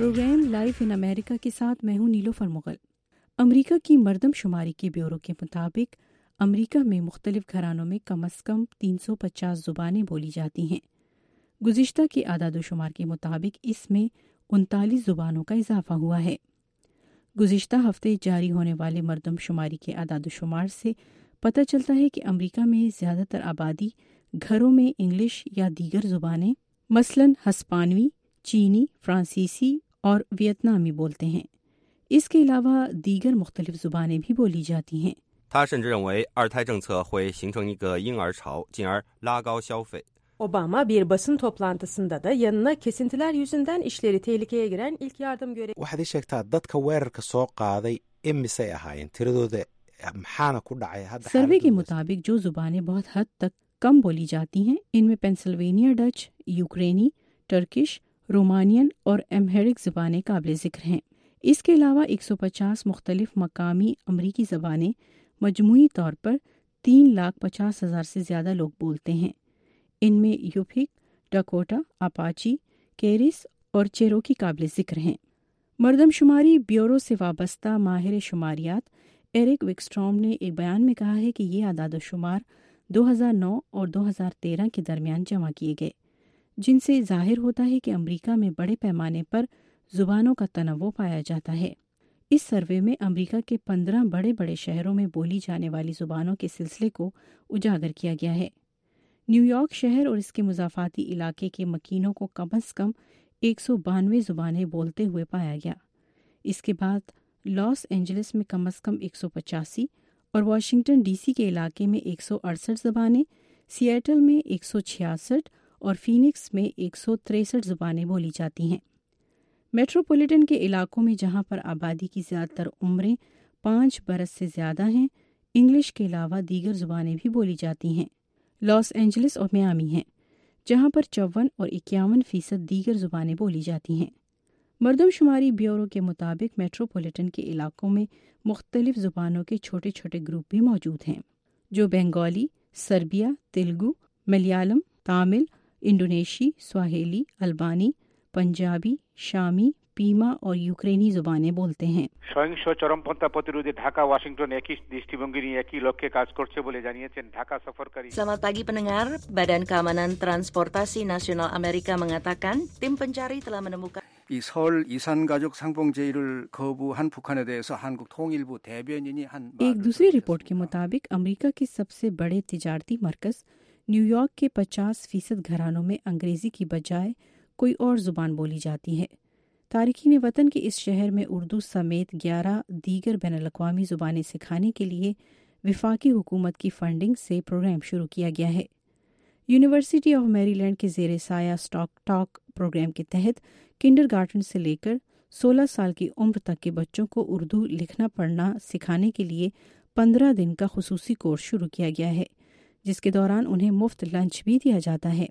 प्रोग्राम लाइव इन अमेरिका के साथ मैं हूं नीलोफर मुगल। अमेरिका की मरदम शुमारी के ब्यूरो के मुताबिक अमेरिका में मुख्तलिफ घरानों में कम अज़ कम तीन सौ पचास ज़ुबानें बोली जाती हैं। गुज़िश्ता के आदाद-ओ-शुमार के मुताबिक इसमें उनतालीस ज़ुबानों का इजाफा हुआ है। गुज़िश्ता हफ्ते जारी होने वाले मरदम शुमारी के आदाद-ओ-शुमार से पता चलता है कि अमेरिका में ज़्यादातर आबादी घरों में इंग्लिश या दीगर ज़ुबानें मसलन हस्पानवी, चीनी, फ्रांसीसी और वियतनामी बोलते हैं। इसके अलावा दीगर मुख्तलिफ ज़ुबानें भी बोली जाती हैं। 他甚至认为二胎政策会形成一个婴儿潮，进而拉高消费。 Obama bir basın toplantısında da yanına kesintiler yüzünden işleri tehlikeye giren ilk yardım görevi. waxaad ii sheegtaa dadka weerarka soo qaaday imisay ahaayeen tiradooda maxaana ku dhacay hadda सर्वे के मुताबिक जो ज़ुबानें बहुत हद तक कम बोली जाती हैं इनमें पेंसिल्वेनिया डच, यूक्रेनी, टर्किश, रोमानियन और एम्हेरिक ज़ुबानें काबिल ज़िक्र हैं। इसके अलावा एक सौ पचास मुख्तलिफ मकामी अमरीकी ज़बानें मजमूई तौर पर तीन लाख पचास हज़ार से ज़्यादा लोग बोलते हैं। इनमें यूपिक, डकोटा, अपाची, केरिस और चेरोकी काबिल ज़िक्र हैं। मरदमशुमारी ब्यूरो से वाबस्ता माहिर शुमारियात एरिक विक्स्ट्रॉम ने एक बयान में कहा है कि ये आदाद-ओ-शुमार दो हज़ार नौ और दो हज़ार तेरह के दरमियान जमा किए गए, जिनसे जाहिर होता है कि अमेरिका में बड़े पैमाने पर ज़ुबानों का तनव्वुर पाया जाता है। इस सर्वे में अमेरिका के पंद्रह बड़े बड़े शहरों में बोली जाने वाली ज़ुबानों के सिलसिले को उजागर किया गया है। न्यूयॉर्क शहर और इसके मुज़ाफ़ाती इलाके के मकीनों को कम अज़ कम एक सौ बानवे ज़ुबानें बोलते हुए पाया गया। इसके बाद लॉस एंजलिस में कम अज़ कम एक सौ पचासी और वाशिंगटन डीसी के इलाके में एक सौ अड़सठ ज़ुबानें, सिएटल में एक सौ छियासठ और फीनिक्स में एक सौ तिरसठ ज़ुबानें बोली जाती हैं। मेट्रोपॉलिटन के इलाकों में जहां पर आबादी की ज़्यादातर उम्रें पाँच बरस से ज़्यादा हैं, इंग्लिश के अलावा दीगर ज़ुबानें भी बोली जाती हैं। लॉस एंजलिस और मियामी हैं, जहां पर चौवन और इक्यावन फ़ीसद दीगर ज़ुबानें बोली जाती हैं। मरदमशुमारी ब्यूरो के मुताबिक मेट्रोपॉलिटन के इलाकों में मुख्तलिफ ज़ुबानों के छोटे छोटे ग्रुप भी मौजूद हैं, जो बंगाली, सर्बिया, तेलुगु, मलयालम, तामिल, इंडोनेशी, स्वाहिली, अल्बानी, पंजाबी, शामी, पीमा और यूक्रेनी ज़ुबानें बोलते हैं। সহিংস চরমপন্থা প্রতিরোধে ঢাকা ওয়াশিংটন একই দৃষ্টিভঙ্গি নিয়ে একই লক্ষ্যে কাজ করছে বলে জানিয়েছেন Dhaka সফরকারী। Selamat pagi pendengar, Badan Keamanan Transportasi Nasional Amerika mengatakan tim pencari telah menemukan 이 서울 이산가족 상봉 제의를 거부한 북한에 대해서 한국 통일부 대변인이 한 एक दूसरी रिपोर्ट के मुताबिक अमेरिका के सबसे बड़े तिजारती मरकज़ न्यूयॉर्क के पचास फीसद घरानों में अंग्रेज़ी की बजाय कोई और ज़ुबान बोली जाती है। तारिकीन वतन के इस शहर में उर्दू समेत ग्यारह दीगर बैनुल-अक़वामी ज़ुबानें सिखाने के लिए विफाकी हुकूमत की फंडिंग से प्रोग्राम शुरू किया गया है। यूनिवर्सिटी ऑफ मैरीलैंड के ज़ेर साया स्टॉक टॉक प्रोग्राम के तहत किंडरगार्टन से लेकर सोलह साल की उम्र तक के बच्चों को उर्दू लिखना पढ़ना सिखाने के लिए पंद्रह दिन का खुसूसी कोर्स शुरू किया गया है, जिसके दौरान उन्हें मुफ्त लंच भी दिया जाता है।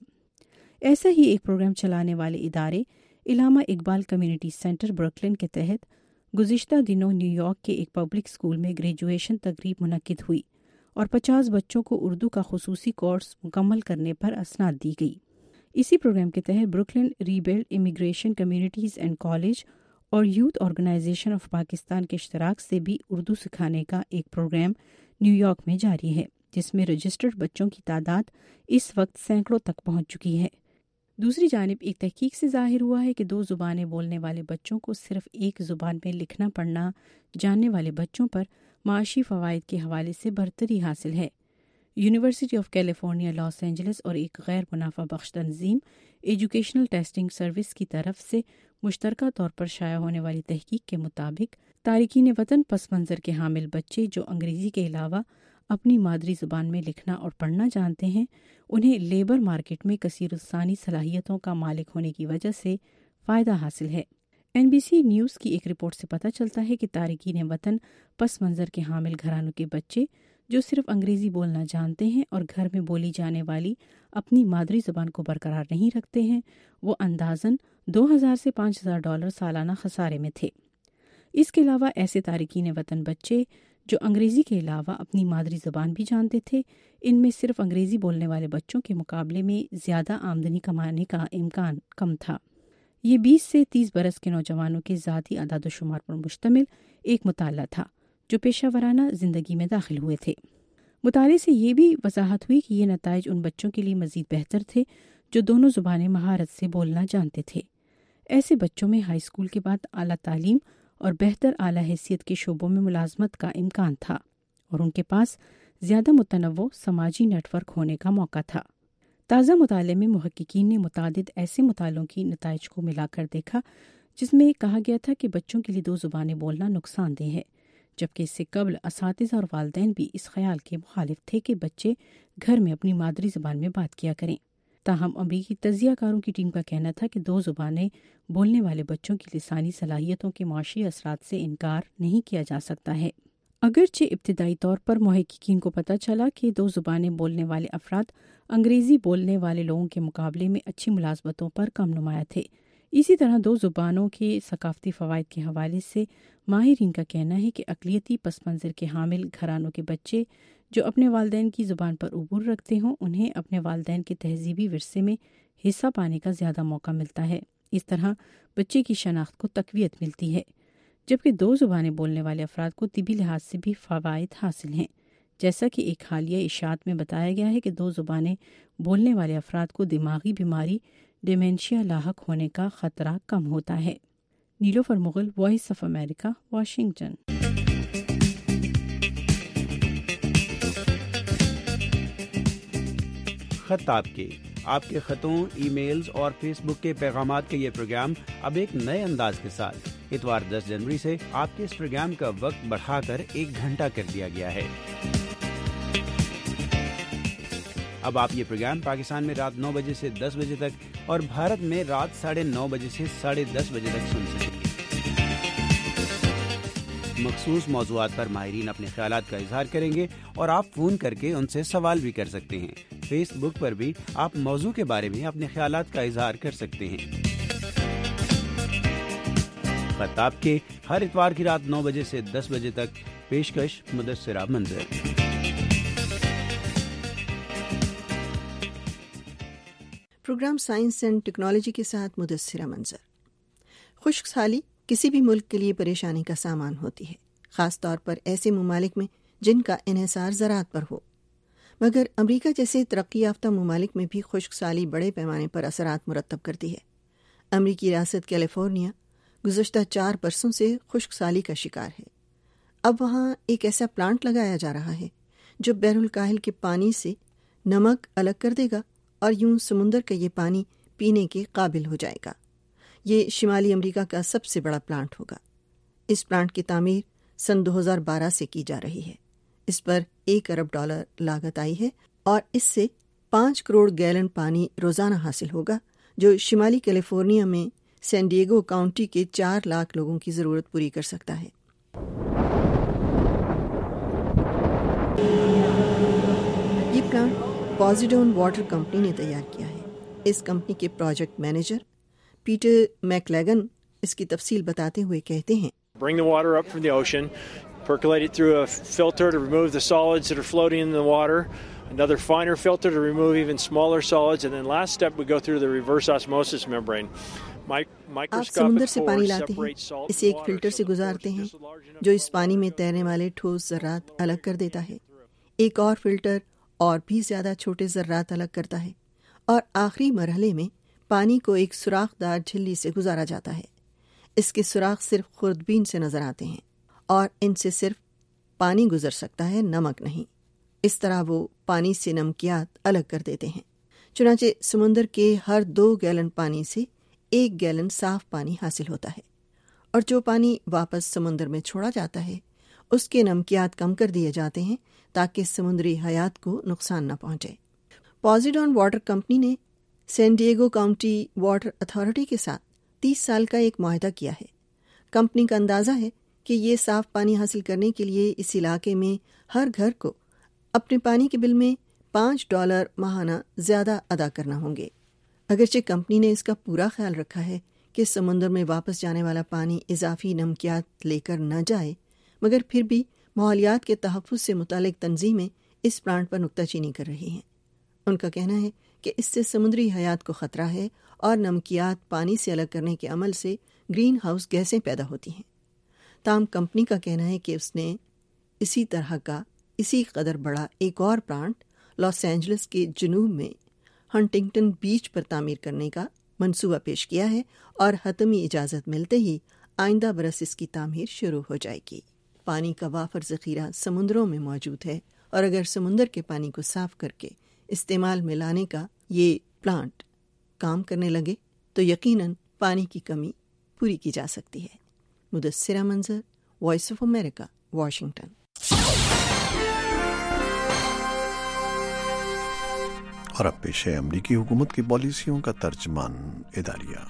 ऐसा ही एक प्रोग्राम चलाने वाले इदारे Allama Iqbal community center Brooklyn के तहत गुज़िश्ता दिनों न्यूयॉर्क के एक पब्लिक स्कूल में ग्रेजुएशन तकरीब मुनक्किद हुई और पचास बच्चों को उर्दू का खुसूसी कोर्स मुकम्मल करने पर असनाद दी गई। इसी प्रोग्राम के तहत Brooklyn rebuild immigration communities and college और यूथ ऑर्गेनाइजेशन ऑफ पाकिस्तान के इश्तराक से भी उर्दू सिखाने का एक प्रोग्राम न्यूयॉर्क में जारी है, जिसमें रजिस्टर्ड बच्चों की तादाद इस वक्त सैकड़ों तक पहुंच चुकी है। दूसरी जानिब एक तहकीक से जाहिर हुआ है कि दो ज़ुबानें बोलने वाले बच्चों को सिर्फ एक ज़ुबान में लिखना पढ़ना जानने वाले बच्चों पर माशी फ़वाइद के हवाले से बरतरी हासिल है। University of California Los Angeles और एक गैर मुनाफा बख्श तंजीम एजुकेशनल टेस्टिंग सर्विस की तरफ से मुश्तरका तौर पर शाया होने वाली तहकीक के मुताबिक तारिकीन वतन पस मंज़र के हामिल बच्चे जो अंग्रेज़ी के अलावा अपनी मादरी ज़ुबान में लिखना और पढ़ना जानते हैं, उन्हें लेबर मार्केट में कसीरुस्सानी सलाहियतों का मालिक होने की वजह से फ़ायदा हासिल है। एन बी सी न्यूज़ की एक रिपोर्ट से पता चलता है कि तारिकीन वतन पस मंज़र के हामिल घरानों के बच्चे जो सिर्फ अंग्रेज़ी बोलना जानते हैं और घर में बोली जाने वाली अपनी मादरी ज़ुबान को बरकरार नहीं रखते हैं, वो अंदाज़न दो हज़ार से पाँच हज़ार डॉलर सालाना खसारे में थे। इसके अलावा ऐसे तारिकीन वतन बच्चे जो अंग्रेज़ी के अलावा अपनी मादरी ज़ुबान भी जानते थे, इनमें सिर्फ अंग्रेज़ी बोलने वाले बच्चों के मुकाबले में ज़्यादा आमदनी कमाने का इम्कान कम था। یہ بیس سے تیس برس کے نوجوانوں کے ذاتی اعداد و شمار پر مشتمل ایک مطالعہ تھا جو پیشہ ورانہ زندگی میں داخل ہوئے تھے۔ مطالعے سے یہ بھی وضاحت ہوئی کہ یہ نتائج ان بچوں کے لیے مزید بہتر تھے جو دونوں زبانیں مہارت سے بولنا جانتے تھے۔ ایسے بچوں میں ہائی اسکول کے بعد اعلیٰ تعلیم اور بہتر اعلیٰ حیثیت کے شعبوں میں ملازمت کا امکان تھا اور ان کے پاس زیادہ متنوع سماجی نیٹ ورک ہونے کا موقع تھا۔ تازہ مطالعے میں محققین نے متعدد ایسے مطالعوں کی نتائج کو ملا کر دیکھا جس میں کہا گیا تھا کہ بچوں کے لیے دو زبانیں بولنا نقصان دہ ہے، جبکہ اس سے قبل اساتذہ اور والدین بھی اس خیال کے مخالف تھے کہ بچے گھر میں اپنی مادری زبان میں بات کیا کریں۔ تاہم امریکی تجزیہ کاروں کی ٹیم کا کہنا تھا کہ دو زبانیں بولنے والے بچوں کی لسانی صلاحیتوں کے معاشی اثرات سے انکار نہیں کیا جا سکتا ہے۔ اگرچہ ابتدائی طور پر محققین کو پتہ چلا کہ دو زبانیں بولنے والے افراد انگریزی بولنے والے لوگوں کے مقابلے میں اچھی ملازمتوں پر کم نمایاں تھے، اسی طرح دو زبانوں کے ثقافتی فوائد کے حوالے سے ماہرین کا کہنا ہے کہ اقلیتی پس منظر کے حامل گھرانوں کے بچے جو اپنے والدین کی زبان پر عبور رکھتے ہوں انہیں اپنے والدین کے تہذیبی ورثے میں حصہ پانے کا زیادہ موقع ملتا ہے۔ اس طرح بچے کی شناخت کو تقویت ملتی ہے، جبکہ دو زبانیں بولنے والے افراد کو طبی لحاظ سے بھی فوائد حاصل ہیں، جیسا کہ ایک حالیہ اشاعت میں بتایا گیا ہے کہ دو زبانیں بولنے والے افراد کو دماغی بیماری ڈیمینشیا لاحق ہونے کا خطرہ کم ہوتا ہے۔ Nilofar Mughal, voice of America, Washington. خط آپ کے آپ کے خطوں، ای میلز اور فیس بک کے پیغامات کا یہ پروگرام اب ایک نئے انداز کے ساتھ اتوار دس جنوری سے آپ کے اس پروگرام کا وقت بڑھا کر ایک گھنٹہ کر دیا گیا ہے۔ اب آپ یہ پروگرام پاکستان میں رات نو بجے سے دس بجے تک اور بھارت میں رات ساڑھے نو بجے سے ساڑھے دس بجے تک سن سکیں گے۔ مخصوص موضوعات پر ماہرین اپنے خیالات کا اظہار کریں گے اور آپ فون کر کے ان سے سوال بھی کر سکتے ہیں۔ فیس بک پر بھی آپ موضوع کے بارے میں اپنے خیالات کا اظہار کر سکتے ہیں۔ خط آپ کے ہر اتوار کی رات نو بجے سے دس بجے تک، پیشکش مدثرہ منظر۔ پروگرام سائنس اینڈ ٹیکنالوجی کے ساتھ مدثرہ منظر۔ خشک سالی کسی بھی ملک کے لیے پریشانی کا سامان ہوتی ہے، خاص طور پر ایسے ممالک میں جن کا انحصار زراعت پر ہو، مگر امریکہ جیسے ترقی یافتہ ممالک میں بھی خشک سالی بڑے پیمانے پر اثرات مرتب کرتی ہے۔ امریکی ریاست کیلیفورنیا گزشتہ چار برسوں سے خشک سالی کا شکار ہے۔ اب وہاں ایک ایسا پلانٹ لگایا جا رہا ہے جو بحر الکاہل کے پانی سے نمک الگ کر دے گا اور یوں سمندر کا یہ پانی پینے کے قابل ہو جائے گا۔ یہ شمالی امریکہ کا سب سے بڑا پلانٹ ہوگا۔ اس پلانٹ کی تعمیر سن دو ہزار بارہ سے کی جا رہی ہے۔ اس پر ایک ارب ڈالر لاگت آئی ہے اور اس سے پانچ کروڑ گیلن پانی روزانہ حاصل ہوگا جو شمالی کیلیفورنیا میں سین ڈیگو کاؤنٹی کے چار لاکھ لوگوں کی ضرورت پوری کر سکتا ہے۔ یہ پلانٹ پوزیڈون واٹر کمپنی نے تیار کیا ہے۔ اس کمپنی کے project manager Peter McLagan اس کی تفصیل بتاتے ہوئے کہتے ہیں، Bring the water up from the ocean, percolate it through a filter to remove the solids that are floating in the water, another finer filter to remove even smaller solids, and then last step we go through the reverse osmosis membrane. آپ سمندر سے پانی لاتے ہیں، اسے ایک فلٹر سے گزارتے ہیں جو اس پانی میں تیرنے والے ٹھوس ذرات الگ کر دیتا ہے، ایک اور فلٹر اور بھی زیادہ چھوٹے ذرات الگ کرتا ہے، اور آخری مرحلے میں پانی کو ایک سوراخ دار جھلی سے گزارا جاتا ہے۔ اس کے سوراخ صرف خوردبین سے نظر آتے ہیں اور ان سے صرف پانی گزر سکتا ہے، نمک نہیں۔ اس طرح وہ پانی سے نمکیات الگ کر دیتے ہیں۔ چنانچہ سمندر کے ہر دو گیلن پانی سے ایک گیلن صاف پانی حاصل ہوتا ہے، اور جو پانی واپس سمندر میں چھوڑا جاتا ہے اس کے نمکیات کم کر دیے جاتے ہیں تاکہ سمندری حیات کو نقصان نہ پہنچے۔ پوزیڈون واٹر کمپنی نے San Diego county water authority کے ساتھ تیس سال کا ایک معاہدہ کیا ہے۔ کمپنی کا اندازہ ہے کہ یہ صاف پانی حاصل کرنے کے لیے اس علاقے میں ہر گھر کو اپنے پانی کے بل میں پانچ ڈالر ماہانہ زیادہ ادا کرنا ہوں گے۔ اگرچہ کمپنی نے اس کا پورا خیال رکھا ہے کہ سمندر میں واپس جانے والا پانی اضافی نمکیات لے کر نہ جائے، مگر پھر بھی ماحولیات کے تحفظ سے متعلق تنظیمیں اس پلانٹ پر نکتہ چینی کر رہی ہیں۔ ان کا کہنا ہے کہ اس سے سمندری حیات کو خطرہ ہے اور نمکیات پانی سے الگ کرنے کے عمل سے گرین ہاؤس گیسیں پیدا ہوتی ہیں۔ تاہم کمپنی کا کہنا ہے کہ اس نے اسی طرح کا اسی قدر بڑا ایک اور پلانٹ لاس اینجلس کے جنوب میں ہنٹنگٹن بیچ پر تعمیر کرنے کا منصوبہ پیش کیا ہے اور حتمی اجازت ملتے ہی آئندہ برس اس کی تعمیر شروع ہو جائے گی۔ پانی کا وافر ذخیرہ سمندروں میں موجود ہے اور اگر سمندر کے پانی کو صاف کر کے استعمال میں لانے کا یہ پلانٹ کام کرنے لگے تو یقیناً پانی کی کمی پوری کی جا سکتی ہے۔ مدثرہ منظر، وائس آف امریکہ، واشنگٹن۔ اور اب پیش ہے امریکی حکومت کی پالیسیوں کا ترجمان اداریہ۔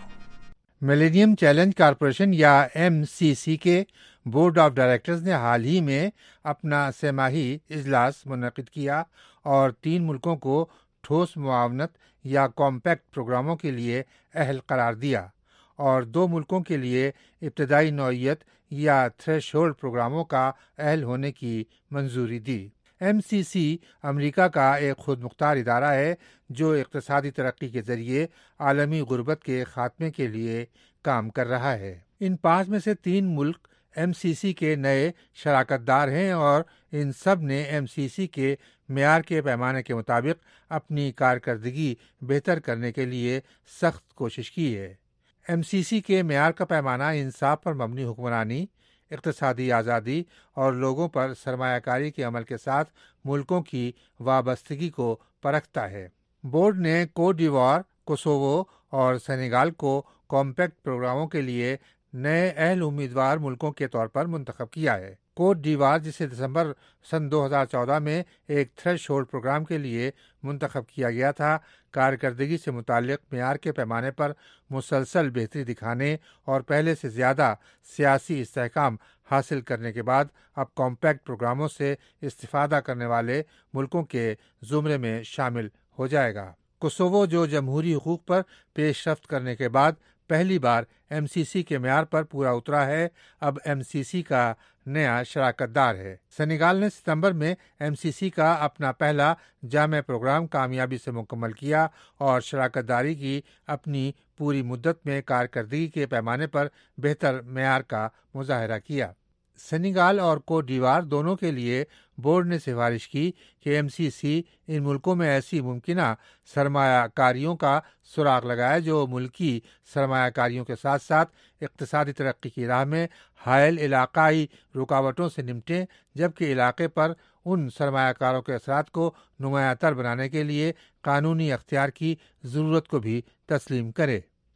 ملینیم چیلنج کارپوریشن یا ایم سی سی کے بورڈ آف ڈائریکٹرز نے حال ہی میں اپنا سہ ماہی اجلاس منعقد کیا اور تین ملکوں کو ٹھوس معاونت یا کمپیکٹ پروگراموں کے لیے اہل قرار دیا اور دو ملکوں کے لیے ابتدائی نوعیت یا تھریش ہولڈ پروگراموں کا اہل ہونے کی منظوری دی۔ ایم سی سی امریکہ کا ایک خود مختار ادارہ ہے جو اقتصادی ترقی کے ذریعے عالمی غربت کے خاتمے کے لیے کام کر رہا ہے۔ ان پانچ میں سے تین ملک ایم سی سی کے نئے شراکت دار ہیں اور ان سب نے ایم سی سی کے معیار کے پیمانے کے مطابق اپنی کارکردگی بہتر کرنے کے لیے سخت کوشش کی ہے۔ ایم سی سی کے معیار کا پیمانہ انصاف پر مبنی حکمرانی، اقتصادی آزادی اور لوگوں پر سرمایہ کاری کے عمل کے ساتھ ملکوں کی وابستگی کو پرکھتا ہے۔ بورڈ نے کوٹ ڈیوار، کوسوو اور سینیگال کو کمپیکٹ پروگراموں کے لیے نئے اہل امیدوار ملکوں کے طور پر منتخب کیا ہے۔ کوٹ ڈیوار، جسے دسمبر سن دو ہزار چودہ میں ایک تھریش ہولڈ پروگرام کے لیے منتخب کیا گیا تھا، کارکردگی سے متعلق معیار کے پیمانے پر مسلسل بہتری دکھانے اور پہلے سے زیادہ سیاسی استحکام حاصل کرنے کے بعد اب کمپیکٹ پروگراموں سے استفادہ کرنے والے ملکوں کے زمرے میں شامل ہو جائے گا۔ کوسوو، جو جمہوری حقوق پر پیش رفت کرنے کے بعد پہلی بار ایم سی سی کے معیار پر پورا اترا ہے، اب ایم سی سی کا نیا شراکت دار ہے۔ سینیگال نے ستمبر میں ایم سی سی کا اپنا پہلا جامع پروگرام کامیابی سے مکمل کیا اور شراکت داری کی اپنی پوری مدت میں کارکردگی کے پیمانے پر بہتر معیار کا مظاہرہ کیا۔ سینیگال اور کوٹ ڈیوار دونوں کے لیے بورڈ نے سفارش کی کہ ایم سی سی ان ملکوں میں ایسی ممکنہ سرمایہ کاریوں کا سراغ لگائے جو ملکی سرمایہ کاریوں کے ساتھ ساتھ اقتصادی ترقی کی راہ میں حائل علاقائی رکاوٹوں سے نمٹیں، جبکہ علاقے پر ان سرمایہ کاروں کے اثرات کو نمایاں تر بنانے کے لیے قانونی اختیار کی ضرورت کو بھی تسلیم کرے۔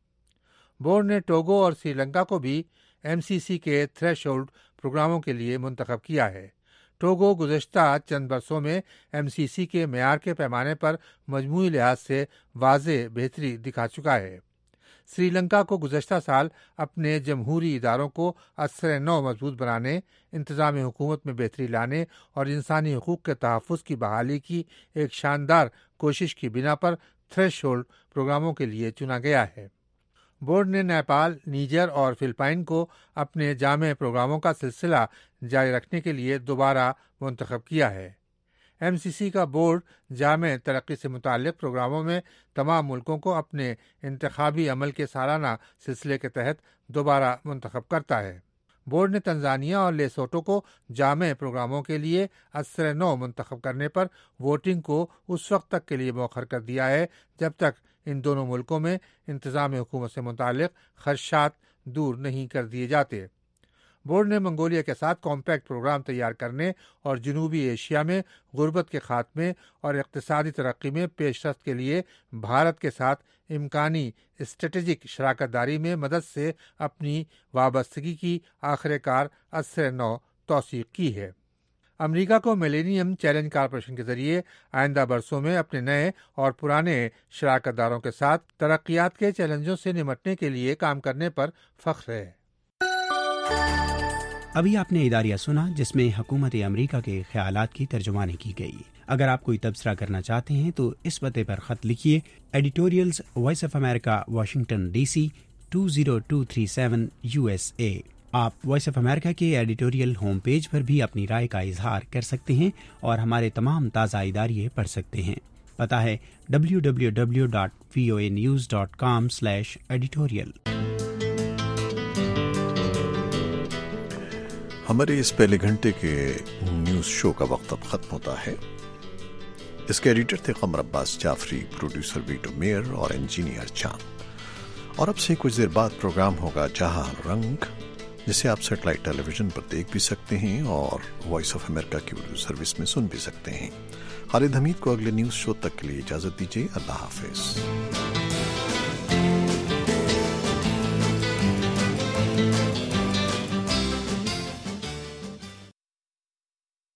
بورڈ نے ٹوگو اور سری لنکا کو بھی ایم سی سی کے تھریش ہولڈ پروگراموں کے لیے منتخب کیا ہے۔ ٹوگو گزشتہ چند برسوں میں ایم سی سی کے معیار کے پیمانے پر مجموعی لحاظ سے واضح بہتری دکھا چکا ہے۔ سری لنکا کو گزشتہ سال اپنے جمہوری اداروں کو اثر نو مضبوط بنانے، انتظام حکومت میں بہتری لانے اور انسانی حقوق کے تحفظ کی بحالی کی ایک شاندار کوشش کی بنا پر تھریش ہولڈ پروگراموں کے لیے چنا گیا ہے۔ بورڈ نے نیپال، نیجر اور فلپائن کو اپنے جامع پروگراموں کا سلسلہ جاری رکھنے کے لیے دوبارہ منتخب کیا ہے۔ ایم سی سی کا بورڈ جامع ترقی سے متعلق پروگراموں میں تمام ملکوں کو اپنے انتخابی عمل کے سالانہ سلسلے کے تحت دوبارہ منتخب کرتا ہے۔ بورڈ نے تنزانیہ اور لیسوٹو کو جامع پروگراموں کے لیے اثر نو منتخب کرنے پر ووٹنگ کو اس وقت تک کے لیے مؤخر کر دیا ہے جب تک ان دونوں ملکوں میں انتظام حکومت سے متعلق خدشات دور نہیں کر دیے جاتے۔ بورڈ نے منگولیا کے ساتھ کمپیکٹ پروگرام تیار کرنے اور جنوبی ایشیا میں غربت کے خاتمے اور اقتصادی ترقی میں پیش رفت کے لیے بھارت کے ساتھ امکانی اسٹریٹجک شراکت داری میں مدد سے اپنی وابستگی کی آخر کار اثر نو توثیق کی ہے۔ امریکہ کو ملینیم چیلنج کارپوریشن کے ذریعے آئندہ برسوں میں اپنے نئے اور پرانے شراکت داروں کے ساتھ ترقیات کے چیلنجوں سے نمٹنے کے لیے کام کرنے پر فخر ہے۔ ابھی آپ نے اداریہ سنا جس میں حکومت امریکہ کے خیالات کی ترجمانی کی گئی۔ اگر آپ کوئی تبصرہ کرنا چاہتے ہیں تو اس پتے پر خط لکھیے، editorials voice of America, Washington D C two zero two three seven U S A. آپ وائس آف امریکہ کے ایڈیٹوریل ہوم پیج پر بھی اپنی رائے کا اظہار کر سکتے ہیں اور ہمارے تمام تازہ اداریے پڑھ سکتے ہیں۔ पता है W W W dot V O A news dot com slash editorial. हमारे इस पहले घंटे के न्यूज़ शो का वक्त अब खत्म होता है। इसके एडिटर थे Qamar Abbas Jafri, producer Vito Mayer और इंजीनियर चांद। और अब से कुछ देर बाद प्रोग्राम होगा जहां रंग, जिसे आप सैटेलाइट टेलीविजन पर देख भी सकते हैं और वॉइस ऑफ अमेरिका की उर्दू सर्विस में सुन भी सकते हैं। खालिद हमीद को अगले न्यूज़ शो तक के लिए इजाज़त दीजिए। अल्लाह हाफिज।